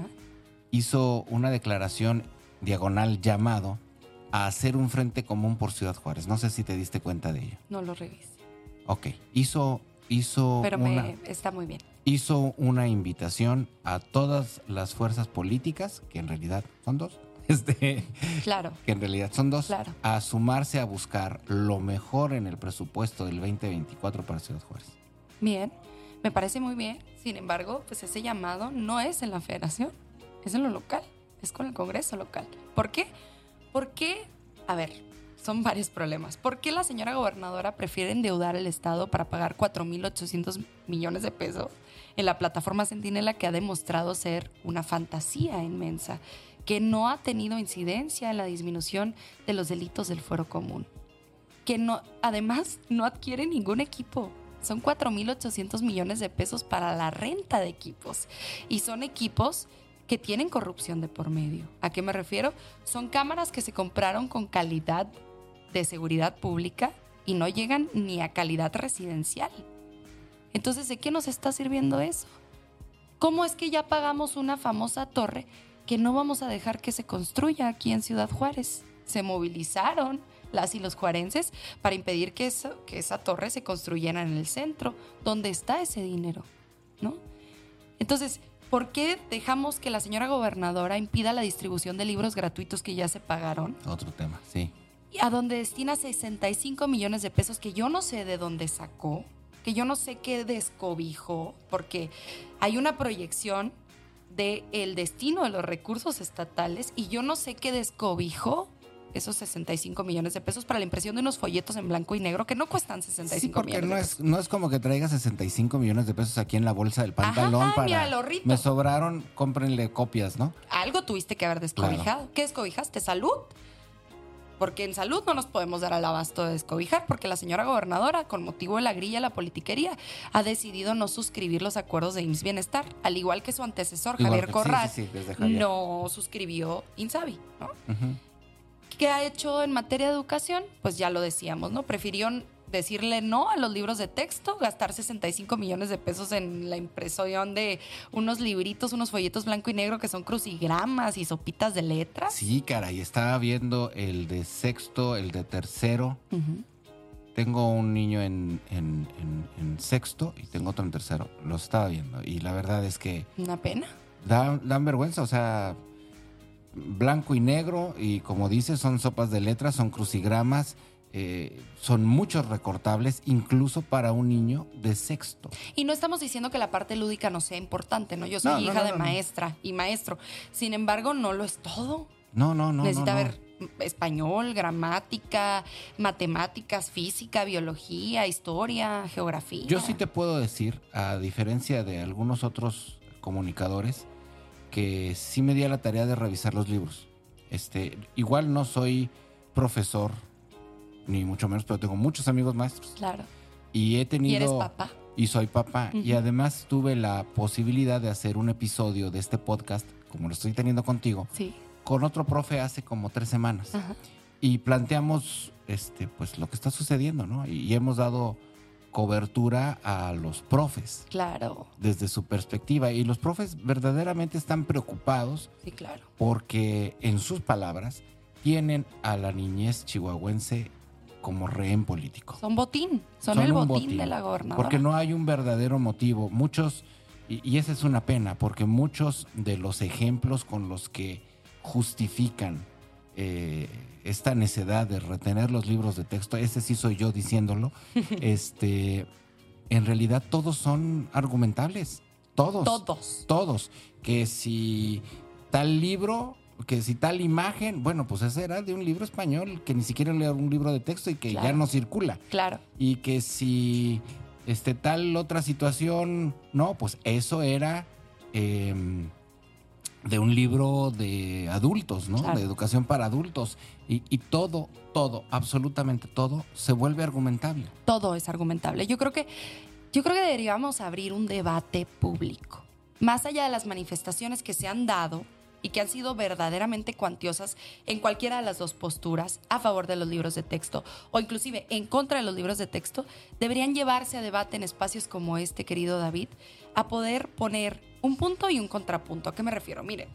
hizo una declaración diagonal llamado a hacer un frente común por Ciudad Juárez. No sé si te diste cuenta de ello. No lo revisé. Ok. Hizo, hizo Pero una, me, está muy bien. Hizo una invitación a todas las fuerzas políticas, que en realidad son dos, este, claro. que en realidad son dos, claro. a sumarse a buscar lo mejor en el presupuesto del veinte veinticuatro para Ciudad Juárez. Bien, me parece muy bien. Sin embargo, pues ese llamado no es en la federación, es en lo local. Es con el Congreso local. ¿Por qué? Porque, a ver, son varios problemas. ¿Por qué la señora gobernadora prefiere endeudar el Estado para pagar cuatro mil ochocientos millones de pesos en la plataforma Centinela, que ha demostrado ser una fantasía inmensa, que no ha tenido incidencia en la disminución de los delitos del fuero común, que no, además no adquiere ningún equipo? Son cuatro mil ochocientos millones de pesos para la renta de equipos, y son equipos que tienen corrupción de por medio. ¿A qué me refiero? Son cámaras que se compraron con calidad de seguridad pública y no llegan ni a calidad residencial. Entonces, ¿de qué nos está sirviendo eso? ¿Cómo es que ya pagamos una famosa torre que no vamos a dejar que se construya aquí en Ciudad Juárez? Se movilizaron las y los juarenses para impedir que, eso, que esa torre se construyera en el centro. ¿Dónde está ese dinero? ¿No? Entonces, ¿por qué dejamos que la señora gobernadora impida la distribución de libros gratuitos que ya se pagaron? Otro tema, sí. A donde destina sesenta y cinco millones de pesos que yo no sé de dónde sacó, que yo no sé qué descobijó, porque hay una proyección del destino de los recursos estatales y yo no sé qué descobijó esos sesenta y cinco millones de pesos para la impresión de unos folletos en blanco y negro que no cuestan sesenta y cinco millones de pesos. Sí, porque no es, no es como que traiga sesenta y cinco millones de pesos aquí en la bolsa del pantalón. Ajá, para... míralo, Rito. Me sobraron, cómprenle copias, ¿no? Algo tuviste que haber descobijado. Claro. ¿Qué descobijaste? ¿Salud? Porque en salud no nos podemos dar al abasto de descobijar, porque la señora gobernadora, con motivo de la grilla, la politiquería, ha decidido no suscribir los acuerdos de I M S S Bienestar, al igual que su antecesor, igual Javier que, Corral, sí, sí, sí, Javier. no suscribió INSABI, ¿no? Uh-huh. ¿Qué ha hecho en materia de educación? Pues ya lo decíamos, ¿no? Prefirió decirle no a los libros de texto, gastar sesenta y cinco millones de pesos en la impresión de unos libritos, unos folletos blanco y negro que son crucigramas y sopitas de letras. Sí, caray, estaba viendo el de sexto, el de tercero. Uh-huh. Tengo un niño en, en, en, en sexto y tengo otro en tercero. Los estaba viendo y la verdad es que... Una pena. Dan, dan vergüenza, o sea... blanco y negro, y como dices, son sopas de letras, son crucigramas, eh, son muchos recortables, incluso para un niño de sexto. Y no estamos diciendo que la parte lúdica no sea importante, ¿no? Yo soy no, hija no, no, de no, maestra y maestro. Sin embargo, no lo es todo. No, no, no. Necesita no, no. haber español, gramática, matemáticas, física, biología, historia, geografía. Yo sí te puedo decir, a diferencia de algunos otros comunicadores, que sí me di a la tarea de revisar los libros. Este, igual no soy profesor, ni mucho menos, pero tengo muchos amigos maestros. Claro. Y he tenido... ¿Y eres papá? Y soy papá. Uh-huh. Y además tuve la posibilidad de hacer un episodio de este podcast, como lo estoy teniendo contigo, sí, con otro profe hace como tres semanas. Uh-huh. Y planteamos este, pues, lo que está sucediendo, ¿no? Y, y hemos dado cobertura a los profes. Claro. Desde su perspectiva. Y los profes verdaderamente están preocupados. Sí, claro. Porque, en sus palabras, tienen a la niñez chihuahuense como rehén político. Son botín. Son, son el botín, botín de la gobernadora. Porque no hay un verdadero motivo. Muchos, y, y esa es una pena, porque muchos de los ejemplos con los que justifican eh, esta necedad de retener los libros de texto, ese sí soy yo diciéndolo, este, en realidad todos son argumentables. Todos. Todos. Todos. Que si tal libro que si tal imagen, bueno, pues esa era de un libro español que ni siquiera era un libro de texto y que Claro. ya no circula. Claro. Y que si este, tal otra situación, no, pues eso era eh, de un libro de adultos, ¿no? Claro. De educación para adultos. Y, y todo, todo, absolutamente todo se vuelve argumentable. Todo es argumentable. Yo creo que, yo creo que deberíamos abrir un debate público. Más allá de las manifestaciones que se han dado y que han sido verdaderamente cuantiosas en cualquiera de las dos posturas, a favor de los libros de texto o inclusive en contra de los libros de texto, deberían llevarse a debate en espacios como este, querido David, a poder poner un punto y un contrapunto. ¿A qué me refiero? Miren,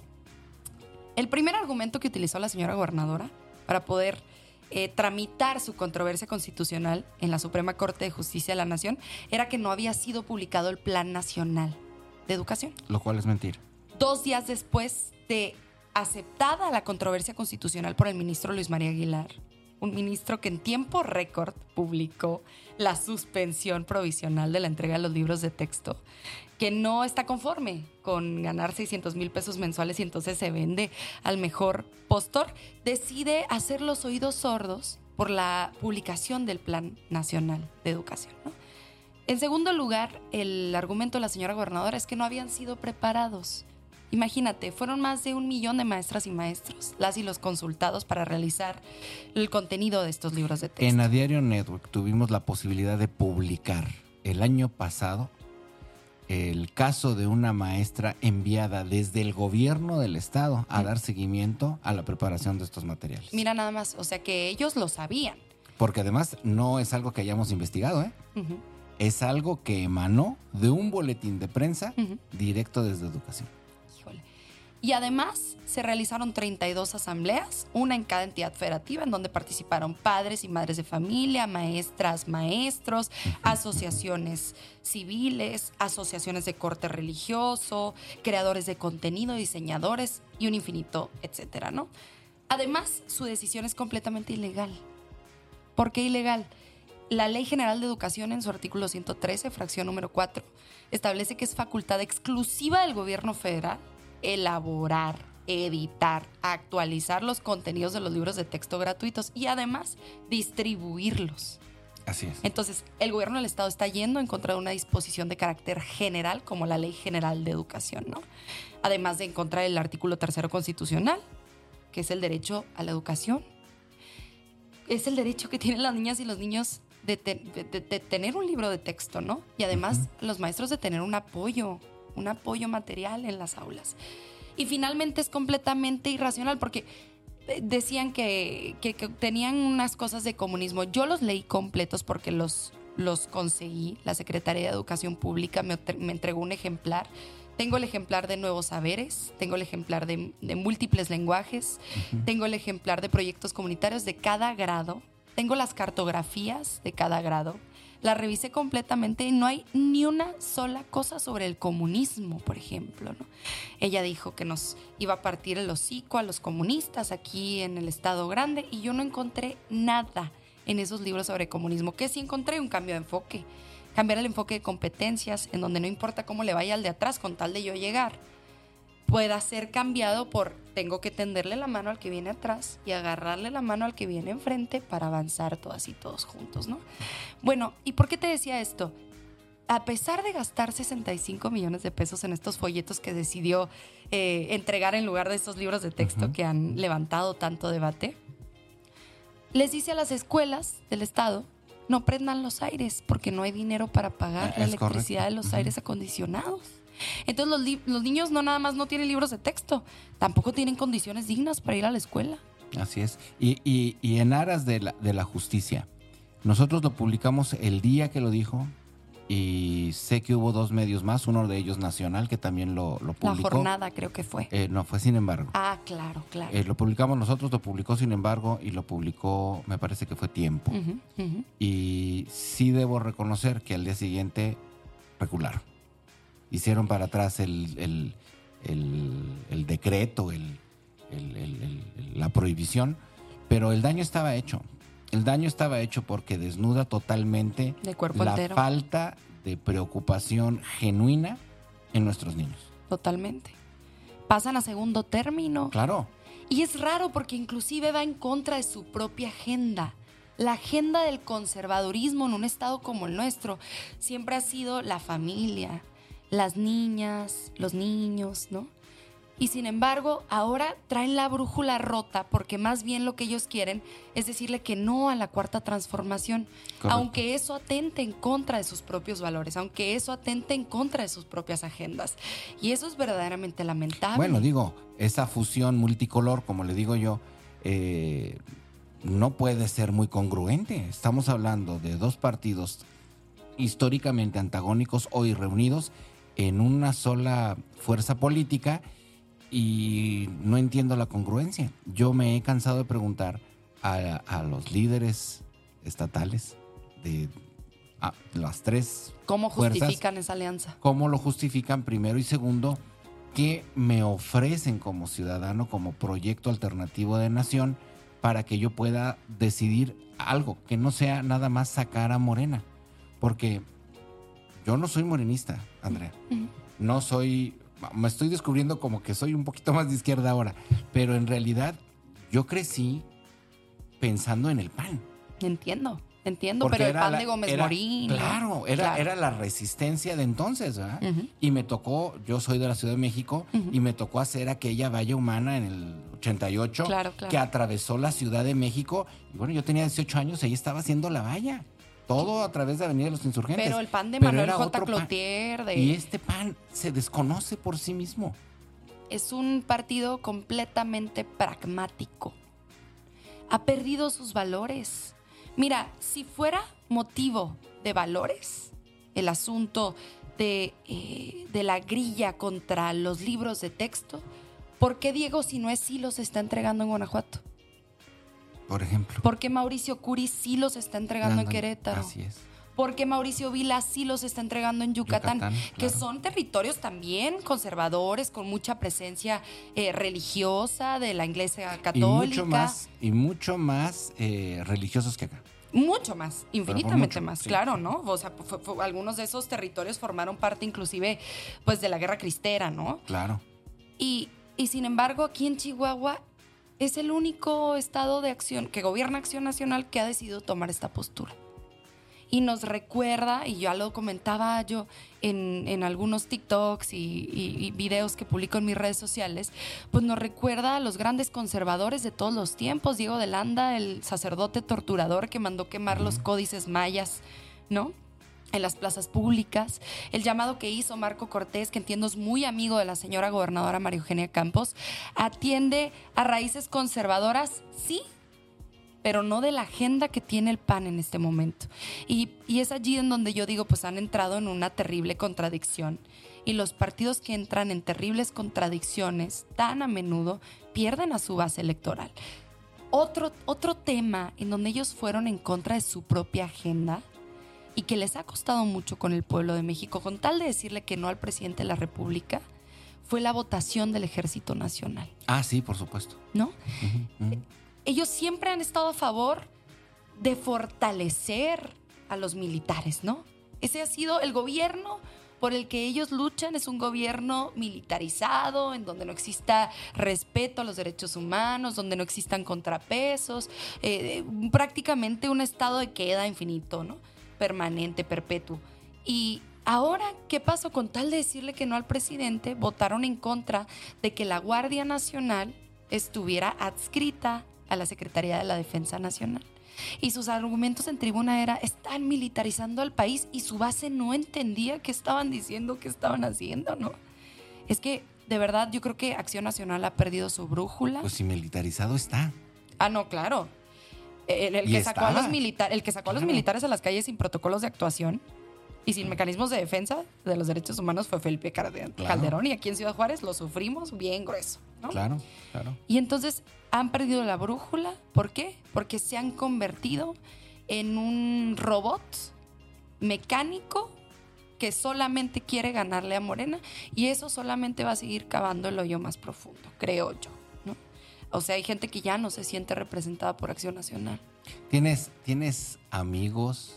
el primer argumento que utilizó la señora gobernadora para poder eh, tramitar su controversia constitucional en la Suprema Corte de Justicia de la Nación era que no había sido publicado el Plan Nacional de Educación. Lo cual es mentira. Dos días después de aceptada la controversia constitucional por el ministro Luis María Aguilar, un ministro que en tiempo récord publicó la suspensión provisional de la entrega de los libros de texto, que no está conforme con ganar seiscientos mil pesos mensuales y entonces se vende al mejor postor, decide hacer los oídos sordos por la publicación del Plan Nacional de Educación, ¿no? En segundo lugar, el argumento de la señora gobernadora es que no habían sido preparados. Imagínate, fueron más de un millón de maestras y maestros, las y los consultados para realizar el contenido de estos libros de texto. En A Diario Network tuvimos la posibilidad de publicar el año pasado el caso de una maestra enviada desde el gobierno del estado a dar seguimiento a la preparación de estos materiales. Mira nada más, o sea que ellos lo sabían. Porque además no es algo que hayamos investigado, ¿eh? Uh-huh. Es algo que emanó de un boletín de prensa Uh-huh. directo desde Educación. Híjole. Y además se realizaron treinta y dos asambleas, una en cada entidad federativa, en donde participaron padres y madres de familia, maestras, maestros, asociaciones civiles, asociaciones de corte religioso, creadores de contenido, diseñadores y un infinito, etcétera, ¿no? Además, su decisión es completamente ilegal. ¿Por qué ilegal? La Ley General de Educación, en su artículo ciento trece, fracción número cuatro, establece que es facultad exclusiva del gobierno federal elaborar, editar, actualizar los contenidos de los libros de texto gratuitos y además distribuirlos. Así es. Entonces, el gobierno del estado está yendo en contra de una disposición de carácter general como la Ley General de Educación, ¿no? Además de en contra del artículo tercero constitucional, que es el derecho a la educación. Es el derecho que tienen las niñas y los niños de, te, de, de, de tener un libro de texto, ¿no? Y además uh-huh. los maestros de tener un apoyo, un apoyo material en las aulas. Y finalmente es completamente irracional porque decían que, que, que tenían unas cosas de comunismo. Yo los leí completos porque los, los conseguí. La Secretaría de Educación Pública me, me entregó un ejemplar. Tengo el ejemplar de Nuevos Saberes, tengo el ejemplar de, de múltiples lenguajes, uh-huh. tengo el ejemplar de proyectos comunitarios de cada grado, tengo las cartografías de cada grado. La revisé completamente y no hay ni una sola cosa sobre el comunismo, por ejemplo, ¿no? Ella dijo que nos iba a partir el hocico a los comunistas aquí en el Estado Grande y yo no encontré nada en esos libros sobre comunismo. Que sí encontré un cambio de enfoque, cambiar el enfoque de competencias, en donde no importa cómo le vaya al de atrás con tal de yo llegar, pueda ser cambiado por tengo que tenderle la mano al que viene atrás y agarrarle la mano al que viene enfrente para avanzar todas y todos juntos, ¿no? Bueno, ¿y por qué te decía esto? A pesar de gastar sesenta y cinco millones de pesos en estos folletos que decidió eh, entregar en lugar de estos libros de texto uh-huh. que han levantado tanto debate, les dice a las escuelas del estado no prendan los aires porque no hay dinero para pagar la electricidad correcto. de los uh-huh. aires acondicionados. Entonces los, li- los niños no nada más no tienen libros de texto, tampoco tienen condiciones dignas para ir a la escuela. Así es. Y, y, y en aras de la, de la justicia, nosotros lo publicamos el día que lo dijo y sé que hubo dos medios más, uno de ellos nacional que también lo, lo publicó. La Jornada creo que fue. Eh, no, fue Sin Embargo. Ah, claro, claro. Eh, lo publicamos nosotros, lo publicó Sin Embargo y lo publicó, me parece que fue Tiempo. Uh-huh, uh-huh. Y sí debo reconocer que al día siguiente recularon. Hicieron para atrás el, el, el, el decreto, el, el, el, el, la prohibición, pero el daño estaba hecho. El daño estaba hecho porque desnuda totalmente de cuerpo la entero. falta de preocupación genuina en nuestros niños. Totalmente. Pasan a segundo término. Claro. Y es raro porque inclusive va en contra de su propia agenda. La agenda del conservadurismo en un estado como el nuestro siempre ha sido la familia, las niñas, los niños, ¿no? Y sin embargo, ahora traen la brújula rota porque más bien lo que ellos quieren es decirle que no a la cuarta transformación, correcto, aunque eso atente en contra de sus propios valores, aunque eso atente en contra de sus propias agendas. Y eso es verdaderamente lamentable. Bueno, digo, esa fusión multicolor, como le digo yo, eh, no puede ser muy congruente. Estamos hablando de dos partidos históricamente antagónicos hoy reunidos en una sola fuerza política. Y no entiendo la congruencia. Yo me he cansado de preguntar a, a los líderes estatales de a, las tres ¿Cómo justifican fuerzas, esa alianza? ¿Cómo lo justifican primero? Y segundo, ¿qué me ofrecen como ciudadano, como proyecto alternativo de nación para que yo pueda decidir algo que no sea nada más sacar a Morena? Porque yo no soy morenista, Andrea. Uh-huh. No soy... Me estoy descubriendo como que soy un poquito más de izquierda ahora, pero en realidad yo crecí pensando en el P A N. Entiendo, entiendo, porque pero el P A N la, de Gómez era, Morín. Claro, era, claro, era la resistencia de entonces, ¿verdad? Uh-huh. Y me tocó, yo soy de la Ciudad de México, uh-huh, y me tocó hacer aquella valla humana en el ochenta y ocho, claro, claro, que atravesó la Ciudad de México. Y bueno, yo tenía dieciocho años y ahí estaba haciendo la valla. Todo a través de Avenida de los Insurgentes. Pero el P A N de Manuel J. Cloutier. De... Y este P A N se desconoce por sí mismo. Es un partido completamente pragmático. Ha perdido sus valores. Mira, si fuera motivo de valores el asunto de, eh, de la grilla contra los libros de texto, ¿por qué Diego Sinué sí los está entregando en Guanajuato? Por ejemplo. ¿Por qué Mauricio Curi sí los está entregando en Querétaro? Así es. ¿Por qué Mauricio Vila sí los está entregando en Yucatán? Yucatán, que claro, son territorios también conservadores, con mucha presencia eh, religiosa de la Iglesia Católica. Y mucho más, y mucho más eh, religiosos que acá. Mucho más, infinitamente mucho, más, sí, claro, sí. ¿no? O sea, fue, fue, algunos de esos territorios formaron parte inclusive pues de la Guerra Cristera, ¿no? Claro. Y, y sin embargo, aquí en Chihuahua es el único estado de acción que gobierna Acción Nacional que ha decidido tomar esta postura. Y nos recuerda, y ya lo comentaba yo en, en algunos TikToks y, y, y videos que publico en mis redes sociales, pues nos recuerda a los grandes conservadores de todos los tiempos. Diego de Landa, el sacerdote torturador que mandó quemar los códices mayas, ¿no?, en las plazas públicas. El llamado que hizo Marco Cortés, que entiendo es muy amigo de la señora gobernadora María Eugenia Campos, atiende a raíces conservadoras, sí, pero no de la agenda que tiene el P A N en este momento. Y, y es allí en donde yo digo, pues han entrado en una terrible contradicción. Y los partidos que entran en terribles contradicciones tan a menudo pierden a su base electoral. Otro, otro tema en donde ellos fueron en contra de su propia agenda y que les ha costado mucho con el pueblo de México, con tal de decirle que no al presidente de la República, fue la votación del Ejército Nacional. Ah, sí, por supuesto. ¿No? Uh-huh, uh-huh. Ellos siempre han estado a favor de fortalecer a los militares, ¿no? Ese ha sido el gobierno por el que ellos luchan, es un gobierno militarizado, en donde no exista respeto a los derechos humanos, donde no existan contrapesos, eh, prácticamente un estado de queda infinito, ¿no? Permanente, perpetuo. Y ahora, ¿qué pasó? Con tal de decirle que no al presidente, votaron en contra de que la Guardia Nacional estuviera adscrita a la Secretaría de la Defensa Nacional. Y sus argumentos en tribuna era, están militarizando al país, y su base no entendía qué estaban diciendo, qué estaban haciendo, ¿no? Es que, de verdad, yo creo que Acción Nacional ha perdido su brújula. Pues si militarizado está. Ah, no, claro. El, el, que, sacó a los militar, el que sacó claro. a los militares a las calles sin protocolos de actuación y sin mecanismos de defensa de los derechos humanos fue Felipe Calderón. Claro. Y aquí en Ciudad Juárez lo sufrimos bien grueso, ¿no? Claro, claro. Y entonces han perdido la brújula. ¿Por qué? Porque se han convertido en un robot mecánico que solamente quiere ganarle a Morena, y eso solamente va a seguir cavando el hoyo más profundo, creo yo, ¿no? O sea, hay gente que ya no se siente representada por Acción Nacional. ¿Tienes, ¿tienes amigos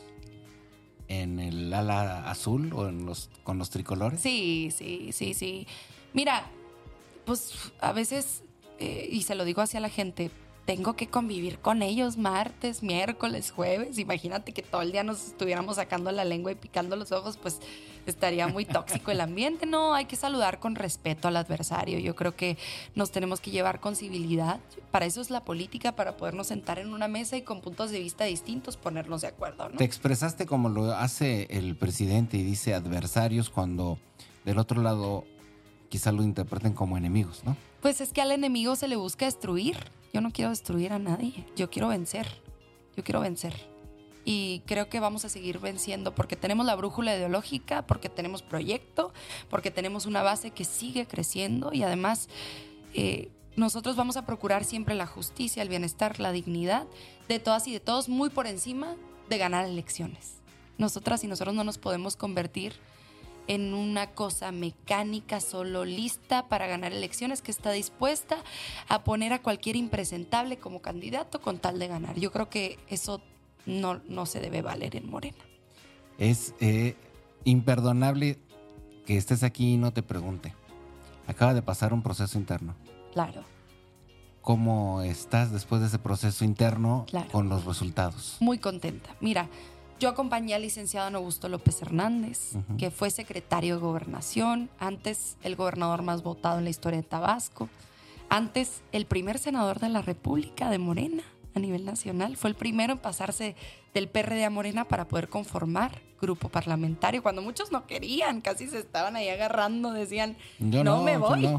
en el ala azul o en los, con los tricolores? Sí, sí, sí, sí. Mira, pues a veces eh, y se lo digo hacia la gente, tengo que convivir con ellos martes, miércoles, jueves. Imagínate que todo el día nos estuviéramos sacando la lengua y picando los ojos, pues estaría muy tóxico el ambiente. No, hay que saludar con respeto al adversario. Yo creo que nos tenemos que llevar con civilidad. Para eso es la política, para podernos sentar en una mesa y con puntos de vista distintos ponernos de acuerdo, ¿no? Te expresaste como lo hace el presidente y dice adversarios cuando del otro lado quizá lo interpreten como enemigos, ¿no? Pues es que al enemigo se le busca destruir. Yo no quiero destruir a nadie, yo quiero vencer, yo quiero vencer. Y creo que vamos a seguir venciendo porque tenemos la brújula ideológica, porque tenemos proyecto, porque tenemos una base que sigue creciendo y además eh, nosotros vamos a procurar siempre la justicia, el bienestar, la dignidad de todas y de todos, muy por encima de ganar elecciones. Nosotras y nosotros no nos podemos convertir en una cosa mecánica, solo lista para ganar elecciones, que está dispuesta a poner a cualquier impresentable como candidato con tal de ganar. Yo creo que eso no, no se debe valer en Morena. Es eh, imperdonable que estés aquí y no te pregunte. Acaba de pasar un proceso interno. Claro. ¿Cómo estás después de ese proceso interno claro. con los resultados? Muy contenta. Mira, yo acompañé al licenciado Adán Augusto López Hernández, uh-huh. que fue secretario de Gobernación, antes el gobernador más votado en la historia de Tabasco, antes el primer senador de la República de Morena a nivel nacional, fue el primero en pasarse del P R D a Morena para poder conformar grupo parlamentario, cuando muchos no querían, casi se estaban ahí agarrando, decían, yo no, no me voy. No.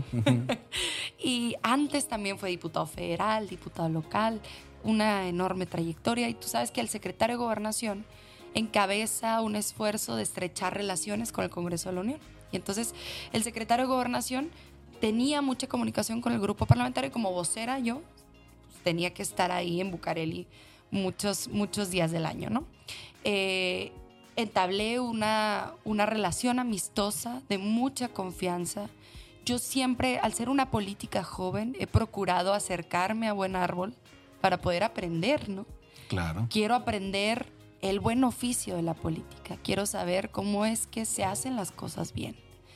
Y antes también fue diputado federal, diputado local, una enorme trayectoria, y tú sabes que el secretario de Gobernación encabeza un esfuerzo de estrechar relaciones con el Congreso de la Unión. Y entonces el secretario de Gobernación tenía mucha comunicación con el grupo parlamentario, como vocera yo pues, tenía que estar ahí en Bucareli muchos, muchos días del año, ¿no? Eh, entablé una, una relación amistosa de mucha confianza. Yo siempre, al ser una política joven, he procurado acercarme a buen árbol para poder aprender, ¿no? Claro. Quiero aprender el buen oficio de la política. Quiero saber cómo es que se hacen las cosas bien.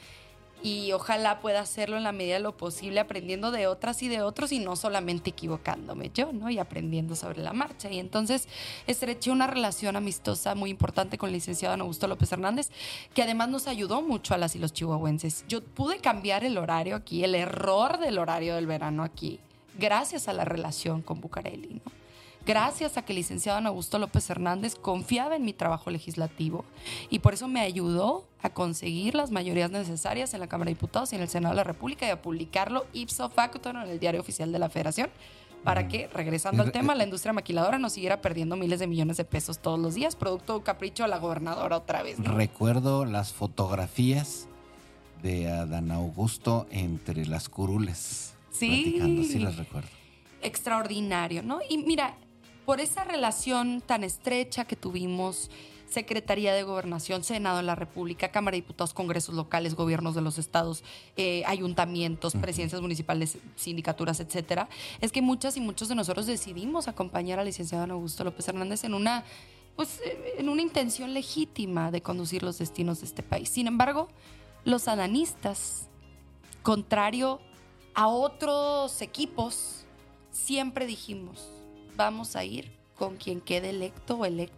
Y ojalá pueda hacerlo en la medida de lo posible, aprendiendo de otras y de otros y no solamente equivocándome yo, ¿no? Y aprendiendo sobre la marcha. Y entonces estreché una relación amistosa muy importante con el licenciado Adán Augusto López Hernández, que además nos ayudó mucho a las y los chihuahuenses. Yo pude cambiar el horario aquí, el error del horario del verano aquí, gracias a la relación con Bucareli, ¿no? Gracias a que el licenciado Adán Augusto López Hernández confiaba en mi trabajo legislativo y por eso me ayudó a conseguir las mayorías necesarias en la Cámara de Diputados y en el Senado de la República y a publicarlo ipso facto en el Diario Oficial de la Federación para que, regresando al tema, la industria maquiladora no siguiera perdiendo miles de millones de pesos todos los días, producto de un capricho a la gobernadora otra vez, ¿no? Recuerdo las fotografías de Adán Augusto entre las curules. Sí. Platicando, sí las recuerdo. Extraordinario, ¿no? Y mira, por esa relación tan estrecha que tuvimos, Secretaría de Gobernación, Senado de la República, Cámara de Diputados, Congresos locales, gobiernos de los estados, eh, ayuntamientos, presidencias municipales, sindicaturas, etcétera, es que muchas y muchos de nosotros decidimos acompañar al licenciado Adán Augusto López Hernández en una, pues, en una intención legítima de conducir los destinos de este país. Sin embargo, los adanistas, contrario a otros equipos, siempre dijimos, vamos a ir con quien quede electo o electa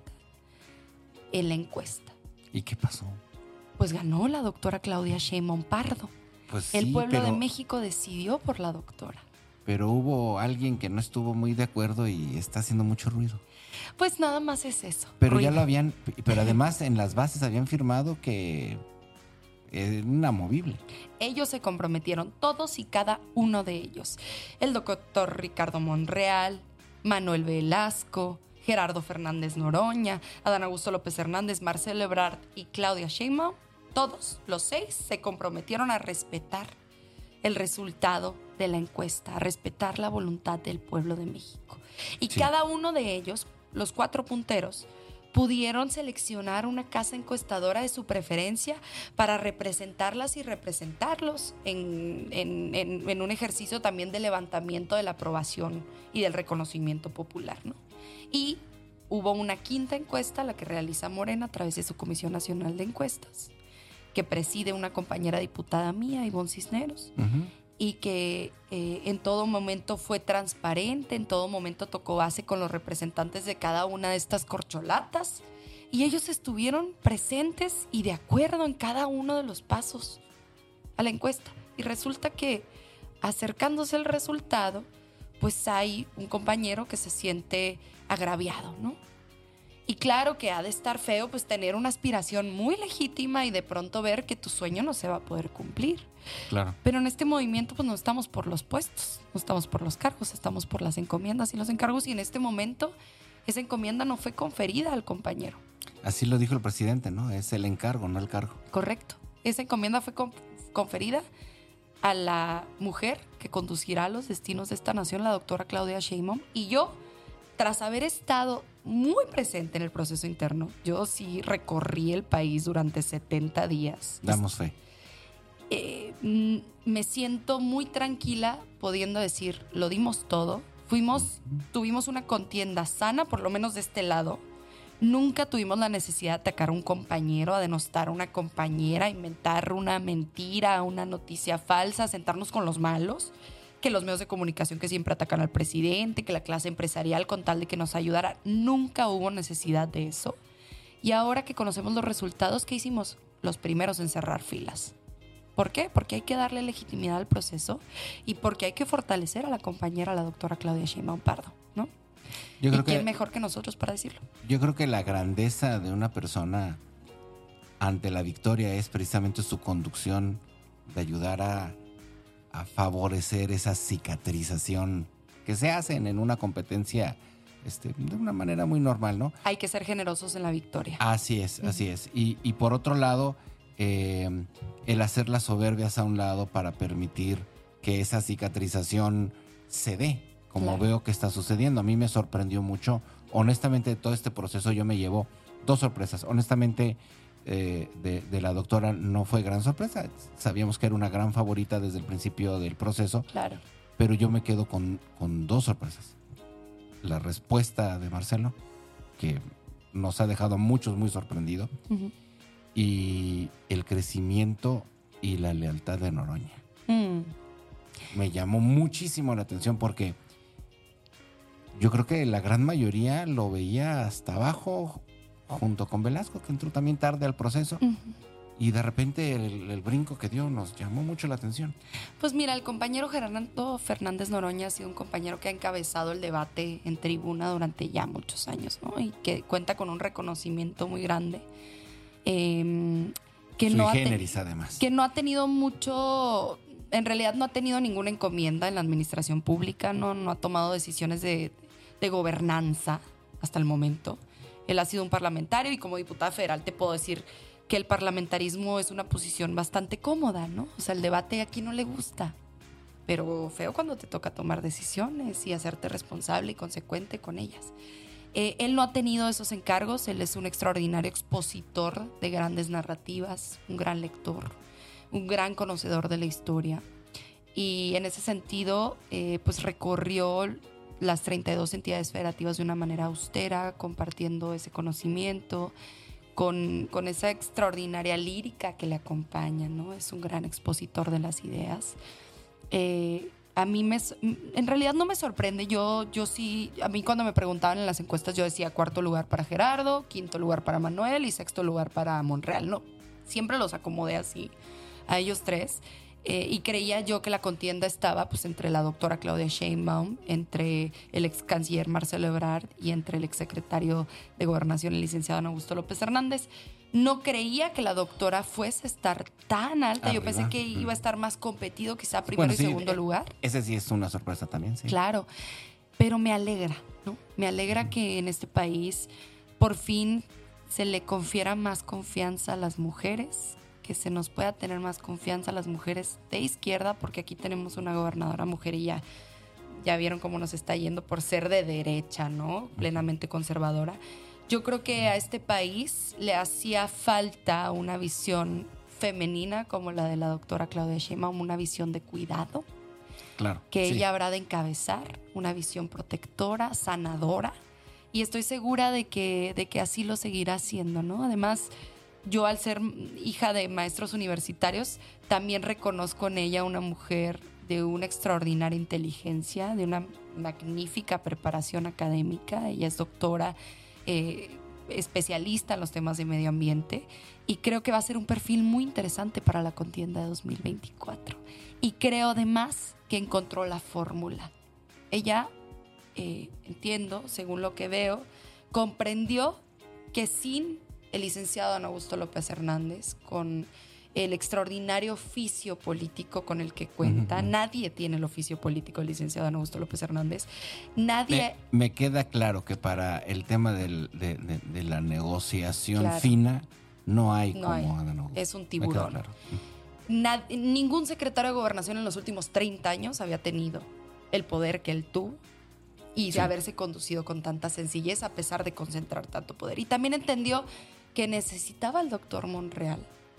en la encuesta. ¿Y qué pasó? Pues ganó la doctora Claudia Sheinbaum Pardo. Pues sí, el pueblo pero, de México decidió por la doctora. Pero hubo alguien que no estuvo muy de acuerdo y está haciendo mucho ruido. Pues nada más es eso. Pero ruido. ya lo habían, pero además en las bases habían firmado que era inamovible. Ellos se comprometieron, todos y cada uno de ellos. El doctor Ricardo Monreal, Manuel Velasco, Gerardo Fernández Noroña, Adán Augusto López Hernández, Marcelo Ebrard y Claudia Sheinbaum, todos los seis se comprometieron a respetar el resultado de la encuesta, a respetar la voluntad del pueblo de México. Y sí. Cada uno de ellos, los cuatro punteros, pudieron seleccionar una casa encuestadora de su preferencia para representarlas y representarlos en, en, en, en un ejercicio también de levantamiento de la aprobación y del reconocimiento popular, ¿no? Y hubo una quinta encuesta, la que realiza Morena a través de su Comisión Nacional de Encuestas, que preside una compañera diputada mía, Ivonne Cisneros, uh-huh. y que eh, en todo momento fue transparente, en todo momento tocó base con los representantes de cada una de estas corcholatas y ellos estuvieron presentes y de acuerdo en cada uno de los pasos a la encuesta. Y resulta que acercándose el resultado, pues hay un compañero que se siente agraviado, ¿no? Y claro que ha de estar feo pues tener una aspiración muy legítima y de pronto ver que tu sueño no se va a poder cumplir. Claro. Pero en este movimiento pues no estamos por los puestos, no estamos por los cargos, estamos por las encomiendas y los encargos, y en este momento esa encomienda no fue conferida al compañero. Así lo dijo el presidente, ¿no? Es el encargo, no el cargo. Correcto. Esa encomienda fue con- conferida a la mujer que conducirá los destinos de esta nación, la doctora Claudia Sheinbaum, y yo, tras haber estado muy presente en el proceso interno, yo sí recorrí el país durante setenta días. Damos fe. Eh, mm, me siento muy tranquila pudiendo decir, lo dimos todo, fuimos, tuvimos una contienda sana, por lo menos de este lado. Nunca tuvimos la necesidad de atacar a un compañero, a denostar a una compañera, a inventar una mentira, una noticia falsa, a sentarnos con los malos, que los medios de comunicación que siempre atacan al presidente, que la clase empresarial con tal de que nos ayudara. Nunca hubo necesidad de eso. Y ahora que conocemos los resultados, ¿qué hicimos? Los primeros en cerrar filas. ¿Por qué? Porque hay que darle legitimidad al proceso y porque hay que fortalecer a la compañera, la doctora Claudia Sheinbaum Pardo, ¿no? Yo creo ¿Y quién que, mejor que nosotros para decirlo? yo creo que la grandeza de una persona ante la victoria es precisamente su conducción de ayudar a, a favorecer esa cicatrización que se hacen en una competencia este, de una manera muy normal, ¿no? Hay que ser generosos en la victoria. Así es, así es. Y, y por otro lado, eh, el hacer las soberbias a un lado para permitir que esa cicatrización se dé, como Claro. veo que está sucediendo. A mí me sorprendió mucho. Honestamente, de todo este proceso yo me llevo dos sorpresas. Honestamente, eh, de, de la doctora no fue gran sorpresa. Sabíamos que era una gran favorita desde el principio del proceso, Claro. pero yo me quedo con, con dos sorpresas. La respuesta de Marcelo, que nos ha dejado a muchos muy sorprendidos, Uh-huh. y el crecimiento y la lealtad de Noroña. Mm. Me llamó muchísimo la atención porque yo creo que la gran mayoría lo veía hasta abajo junto con Velasco, que entró también tarde al proceso, Uh-huh. y de repente el, el brinco que dio nos llamó mucho la atención. Pues mira, el compañero Gerardo Fernández Noroña ha sido un compañero que ha encabezado el debate en tribuna durante ya muchos años, ¿no? Y que cuenta con un reconocimiento muy grande. Eh, que, Sui no ha te- generis, además. que no ha tenido mucho, en realidad no ha tenido ninguna encomienda en la administración pública, no, no ha tomado decisiones de, de gobernanza hasta el momento. Él ha sido un parlamentario y como diputada federal te puedo decir que el parlamentarismo es una posición bastante cómoda, ¿no? O sea, el debate aquí no le gusta, pero feo cuando te toca tomar decisiones y hacerte responsable y consecuente con ellas. Eh, él no ha tenido esos encargos, él es un extraordinario expositor de grandes narrativas, un gran lector, un gran conocedor de la historia. Y en ese sentido, eh, pues recorrió las treinta y dos entidades federativas de una manera austera, compartiendo ese conocimiento, con, con esa extraordinaria lírica que le acompaña, ¿no? Es un gran expositor de las ideas. Eh, a mí me, en realidad no me sorprende, yo, yo sí, a mí cuando me preguntaban en las encuestas yo decía cuarto lugar para Gerardo, quinto lugar para Manuel y sexto lugar para Monreal, no, siempre los acomodé así a ellos tres. Eh, y creía yo que la contienda estaba pues entre la doctora Claudia Sheinbaum, entre el ex canciller Marcelo Ebrard y entre el ex secretario de Gobernación, el licenciado Adán Augusto López Hernández. No creía que la doctora fuese a estar tan alta. Arriba. Yo pensé que iba a estar más competido, quizá primero Bueno, y sí, segundo eh, lugar. Ese sí es una sorpresa también, sí. Claro, pero me alegra, ¿no? Me alegra que en este país por fin se le confiera más confianza a las mujeres, que se nos pueda tener más confianza a las mujeres de izquierda, porque aquí tenemos una gobernadora mujer y ya, ya vieron cómo nos está yendo por ser de derecha, ¿no? Plenamente conservadora. Yo creo que a este país le hacía falta una visión femenina como la de la doctora Claudia Sheinbaum, una visión de cuidado, Claro. que sí. ella habrá de encabezar, una visión protectora, sanadora, y estoy segura de que, de que así lo seguirá haciendo, ¿no? Además, yo al ser hija de maestros universitarios, también reconozco en ella una mujer de una extraordinaria inteligencia, de una magnífica preparación académica. Ella es doctora, eh, especialista en los temas de medio ambiente, y creo que va a ser un perfil muy interesante para la contienda de dos mil veinticuatro. Y creo además que encontró la fórmula. Ella, eh, entiendo, según lo que veo, comprendió que sin el licenciado Adán Augusto López Hernández, con el extraordinario oficio político con el que cuenta, uh-huh. nadie tiene el oficio político del licenciado Adán Augusto López Hernández, nadie... Me, me queda claro que para el tema del, de, de, de la negociación claro. fina no hay no como hay. Adán Augusto. Es un tiburón. Claro. Nad, ningún secretario de Gobernación en los últimos treinta años había tenido el poder que él tuvo y de sí. haberse conducido con tanta sencillez a pesar de concentrar tanto poder. Y también entendió que necesitaba al doctor Monreal,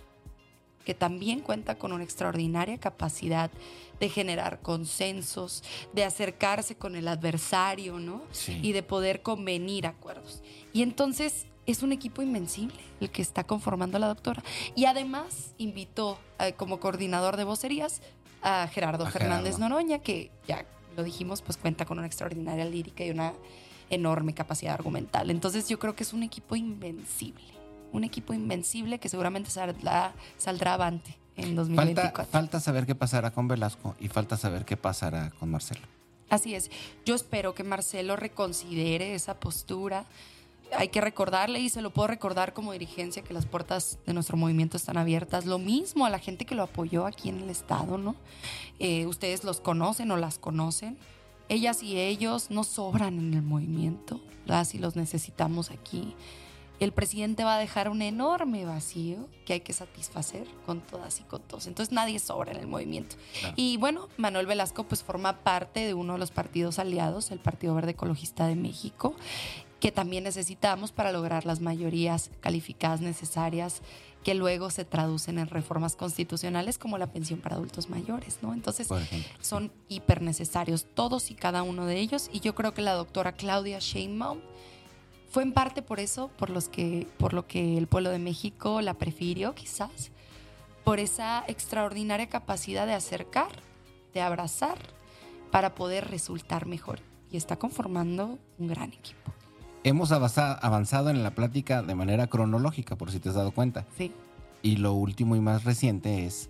que también cuenta con una extraordinaria capacidad de generar consensos, de acercarse con el adversario, ¿no? Sí. Y de poder convenir acuerdos. Y entonces es un equipo invencible el que está conformando la doctora. Y además invitó eh, como coordinador de vocerías a Gerardo a Fernández Gerardo. Noroña, que ya lo dijimos, pues cuenta con una extraordinaria lírica y una enorme capacidad argumental. Entonces yo creo que es un equipo invencible. Un equipo invencible que seguramente saldrá, saldrá avante en dos mil veinticuatro. Falta, falta saber qué pasará con Velasco y falta saber qué pasará con Marcelo. Así es. Yo espero que Marcelo reconsidere esa postura. Hay que recordarle, y se lo puedo recordar como dirigencia, que las puertas de nuestro movimiento están abiertas. Lo mismo a la gente que lo apoyó aquí en el estado, ¿no? Eh, ustedes los conocen o las conocen. Ellas y ellos no sobran en el movimiento. Las y los necesitamos aquí. El presidente va a dejar un enorme vacío que hay que satisfacer con todas y con todos. Entonces nadie sobra en el movimiento. Claro. Y bueno, Manuel Velasco pues forma parte de uno de los partidos aliados, el Partido Verde Ecologista de México, que también necesitamos para lograr las mayorías calificadas necesarias que luego se traducen en reformas constitucionales como la pensión para adultos mayores, ¿no? Entonces son hiper necesarios todos y cada uno de ellos, y yo creo que la doctora Claudia Sheinbaum fue en parte por eso, por, los que, por lo que el pueblo de México la prefirió quizás, por esa extraordinaria capacidad de acercar, de abrazar, para poder resultar mejor. Y está conformando un gran equipo. Hemos avanzado en la plática de manera cronológica, por si te has dado cuenta. Sí. Y lo último y más reciente es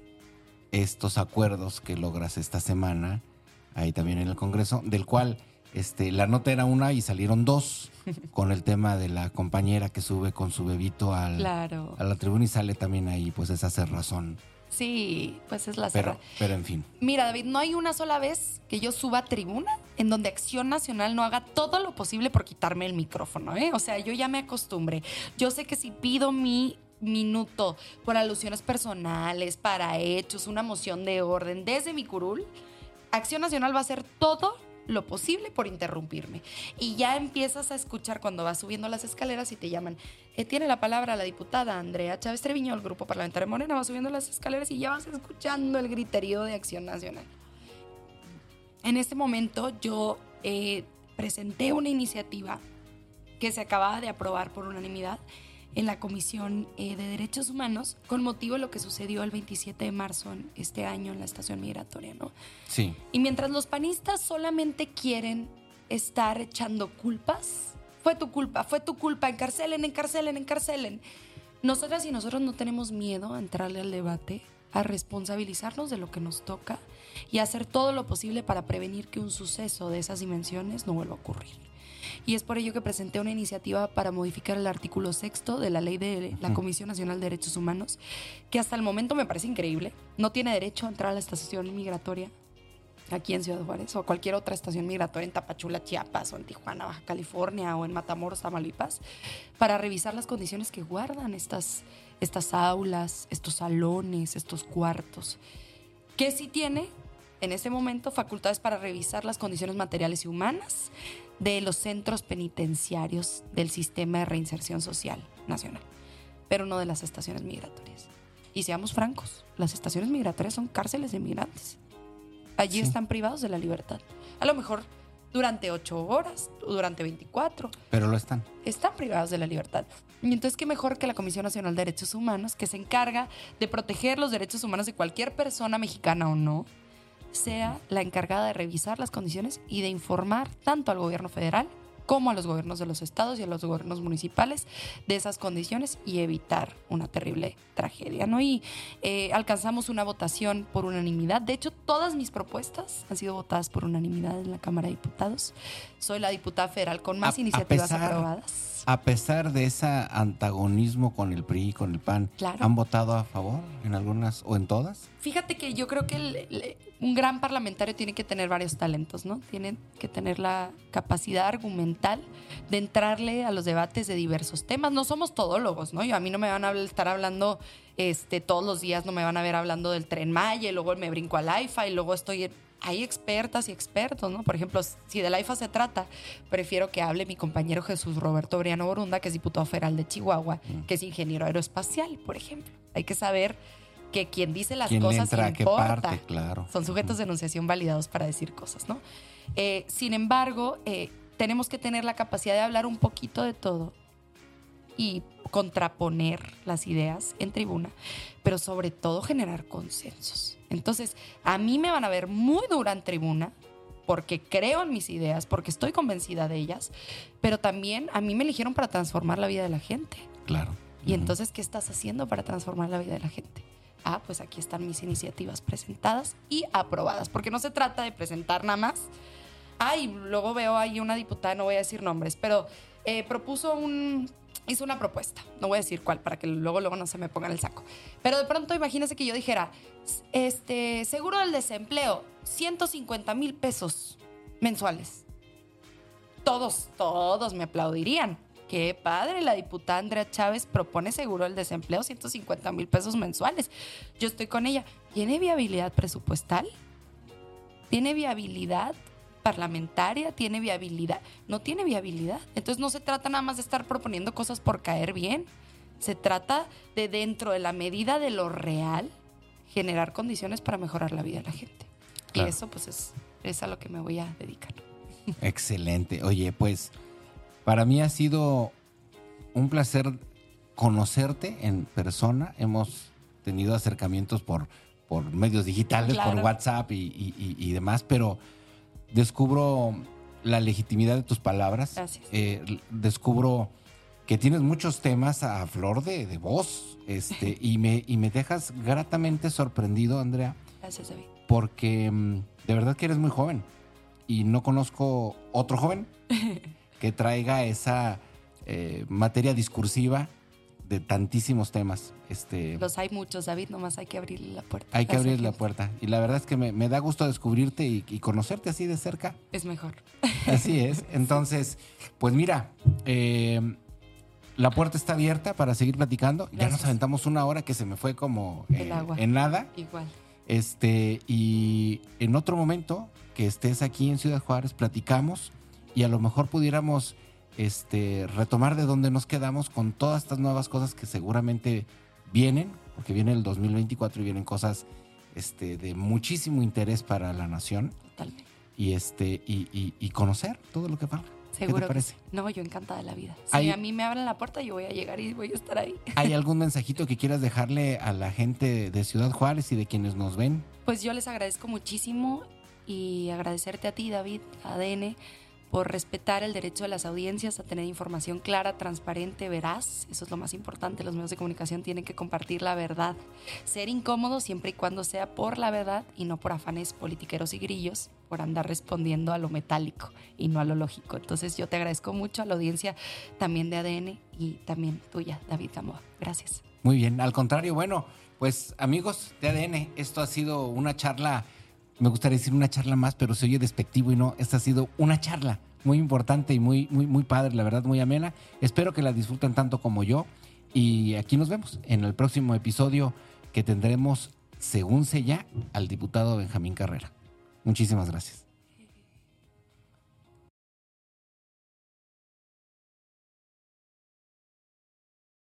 estos acuerdos que logras esta semana, ahí también en el Congreso, del cual... Este, la nota era una y salieron dos, con el tema de la compañera que sube con su bebito al, claro. a la tribuna, y sale también ahí pues esa cerrazón. Sí, pues es la pero, cerra. Pero en fin. Mira, David, no hay una sola vez que yo suba a tribuna en donde Acción Nacional no haga todo lo posible por quitarme el micrófono, ¿eh? O sea, yo ya me acostumbré. Yo sé que si pido mi minuto por alusiones personales, para hechos, una moción de orden desde mi curul, Acción Nacional va a hacer todo lo posible por interrumpirme. Y ya empiezas a escuchar cuando vas subiendo las escaleras y te llaman. Eh, tiene la palabra la diputada Andrea Chávez Treviño, el Grupo Parlamentario Morena. Va subiendo las escaleras y ya vas escuchando el griterío de Acción Nacional. En este momento yo eh, presenté una iniciativa que se acababa de aprobar por unanimidad en la Comisión eh, de Derechos Humanos con motivo de lo que sucedió el veintisiete de marzo en este año en la estación migratoria, ¿no? Sí. Y mientras los panistas solamente quieren estar echando culpas, fue tu culpa, fue tu culpa, encarcelen, encarcelen, encarcelen. Nosotras y nosotros no tenemos miedo a entrarle al debate, a responsabilizarnos de lo que nos toca y a hacer todo lo posible para prevenir que un suceso de esas dimensiones no vuelva a ocurrir. Y es por ello que presenté una iniciativa para modificar el artículo sexto de la ley de la Comisión Nacional de Derechos Humanos, que hasta el momento me parece increíble. No tiene derecho a entrar a la estación migratoria aquí en Ciudad Juárez o cualquier otra estación migratoria en Tapachula, Chiapas, o en Tijuana, Baja California, o en Matamoros, Tamaulipas, para revisar las condiciones que guardan estas, estas aulas, estos salones, estos cuartos. Que sí tiene en ese momento facultades para revisar las condiciones materiales y humanas de los centros penitenciarios del sistema de reinserción social nacional, pero no de las estaciones migratorias. Y seamos francos, las estaciones migratorias son cárceles de migrantes. Allí sí. Están privados de la libertad. A lo mejor durante ocho horas, o durante veinticuatro. Pero lo están. Están privados de la libertad. Y entonces, qué mejor que la Comisión Nacional de Derechos Humanos, que se encarga de proteger los derechos humanos de cualquier persona, mexicana o no, sea la encargada de revisar las condiciones y de informar tanto al gobierno federal como a los gobiernos de los estados y a los gobiernos municipales de esas condiciones y evitar una terrible tragedia, ¿no? Y eh, alcanzamos una votación por unanimidad. De hecho, todas mis propuestas han sido votadas por unanimidad en la Cámara de Diputados. Soy la diputada federal con más a, iniciativas a pesar, aprobadas. A pesar de ese antagonismo con el P R I y con el P A N, claro. ¿han votado a favor en algunas o en todas? Fíjate que yo creo que el, el, un gran parlamentario tiene que tener varios talentos, ¿no? Tiene que tener la capacidad argumental de entrarle a los debates de diversos temas. No somos todólogos, ¿no? Yo, a mí no me van a estar hablando este, todos los días, no me van a ver hablando del Tren Maya, y luego me brinco al AIFA y luego estoy... Hay expertas y expertos, ¿no? Por ejemplo, si del AIFA se trata, prefiero que hable mi compañero Jesús Roberto Briano Borunda, que es diputado federal de Chihuahua, mm. que es ingeniero aeroespacial, por ejemplo. Hay que saber que quien dice las cosas entra, importa. Parte, claro. Son sujetos de enunciación validados para decir cosas, ¿no? Eh, sin embargo, eh, tenemos que tener la capacidad de hablar un poquito de todo y contraponer las ideas en tribuna, pero sobre todo generar consensos. Entonces, a mí me van a ver muy dura en tribuna porque creo en mis ideas, porque estoy convencida de ellas, pero también a mí me eligieron para transformar la vida de la gente. Claro. Y entonces, ¿qué estás haciendo para transformar la vida de la gente? Ah, pues aquí están mis iniciativas presentadas y aprobadas, porque no se trata de presentar nada más. Ay, luego veo ahí una diputada, no voy a decir nombres, pero eh, propuso un... hizo una propuesta, no voy a decir cuál, para que luego, luego no se me ponga en el saco. Pero de pronto imagínense que yo dijera, este, seguro del desempleo, ciento cincuenta mil pesos mensuales. Todos, todos me aplaudirían. Qué padre, la diputada Andrea Chávez propone seguro del desempleo, ciento cincuenta mil pesos mensuales. Yo estoy con ella. ¿Tiene viabilidad presupuestal? ¿Tiene viabilidad parlamentaria? ¿Tiene viabilidad? No tiene viabilidad. Entonces no se trata nada más de estar proponiendo cosas por caer bien. Se trata de, dentro de la medida de lo real, generar condiciones para mejorar la vida de la gente. Claro. Y eso pues es, es a lo que me voy a dedicar. Excelente. Oye, pues para mí ha sido un placer conocerte en persona. Hemos tenido acercamientos por, por medios digitales, claro. por WhatsApp y, y, y demás, pero descubro la legitimidad de tus palabras. Gracias. Eh, descubro que tienes muchos temas a flor de, de voz, este, y, me, y me dejas gratamente sorprendido, Andrea. Gracias, David. Porque de verdad que eres muy joven y no conozco otro joven que traiga esa eh, materia discursiva de tantísimos temas. Este, Los hay muchos, David, nomás hay que abrirle la puerta. Hay que abrirle la puerta. Y la verdad es que me, me da gusto descubrirte y, y conocerte así de cerca. Es mejor. Así es. Entonces, pues mira, eh, la puerta está abierta para seguir platicando. Gracias. Ya nos aventamos una hora que se me fue como eh, en nada. Igual. Este, y en otro momento que estés aquí en Ciudad Juárez, platicamos y a lo mejor pudiéramos este, retomar de donde nos quedamos con todas estas nuevas cosas que seguramente vienen, porque viene el dos mil veinticuatro y vienen cosas este, de muchísimo interés para la nación. Totalmente. Y, este, y, y, y conocer todo lo que falta. Seguro. ¿Qué te parece? Sí. No, yo encantada de la vida. Si ¿Hay, a mí me abren la puerta, yo voy a llegar y voy a estar ahí. ¿Hay algún mensajito que quieras dejarle a la gente de Ciudad Juárez y de quienes nos ven? Pues yo les agradezco muchísimo y agradecerte a ti, David, a A D N, por respetar el derecho de las audiencias a tener información clara, transparente, veraz. Eso es lo más importante. Los medios de comunicación tienen que compartir la verdad. Ser incómodo siempre y cuando sea por la verdad y no por afanes politiqueros y grillos, por andar respondiendo a lo metálico y no a lo lógico. Entonces yo te agradezco mucho a la audiencia también de A D N y también tuya, David Gamboa. Gracias. Muy bien, al contrario, bueno, pues amigos de A D N, esto ha sido una charla, me gustaría decir una charla más, pero se oye despectivo y no, esta ha sido una charla muy importante y muy, muy, muy padre, la verdad, muy amena. Espero que la disfruten tanto como yo y aquí nos vemos en el próximo episodio que tendremos, según sé ya, al diputado Benjamín Carrera. Muchísimas gracias.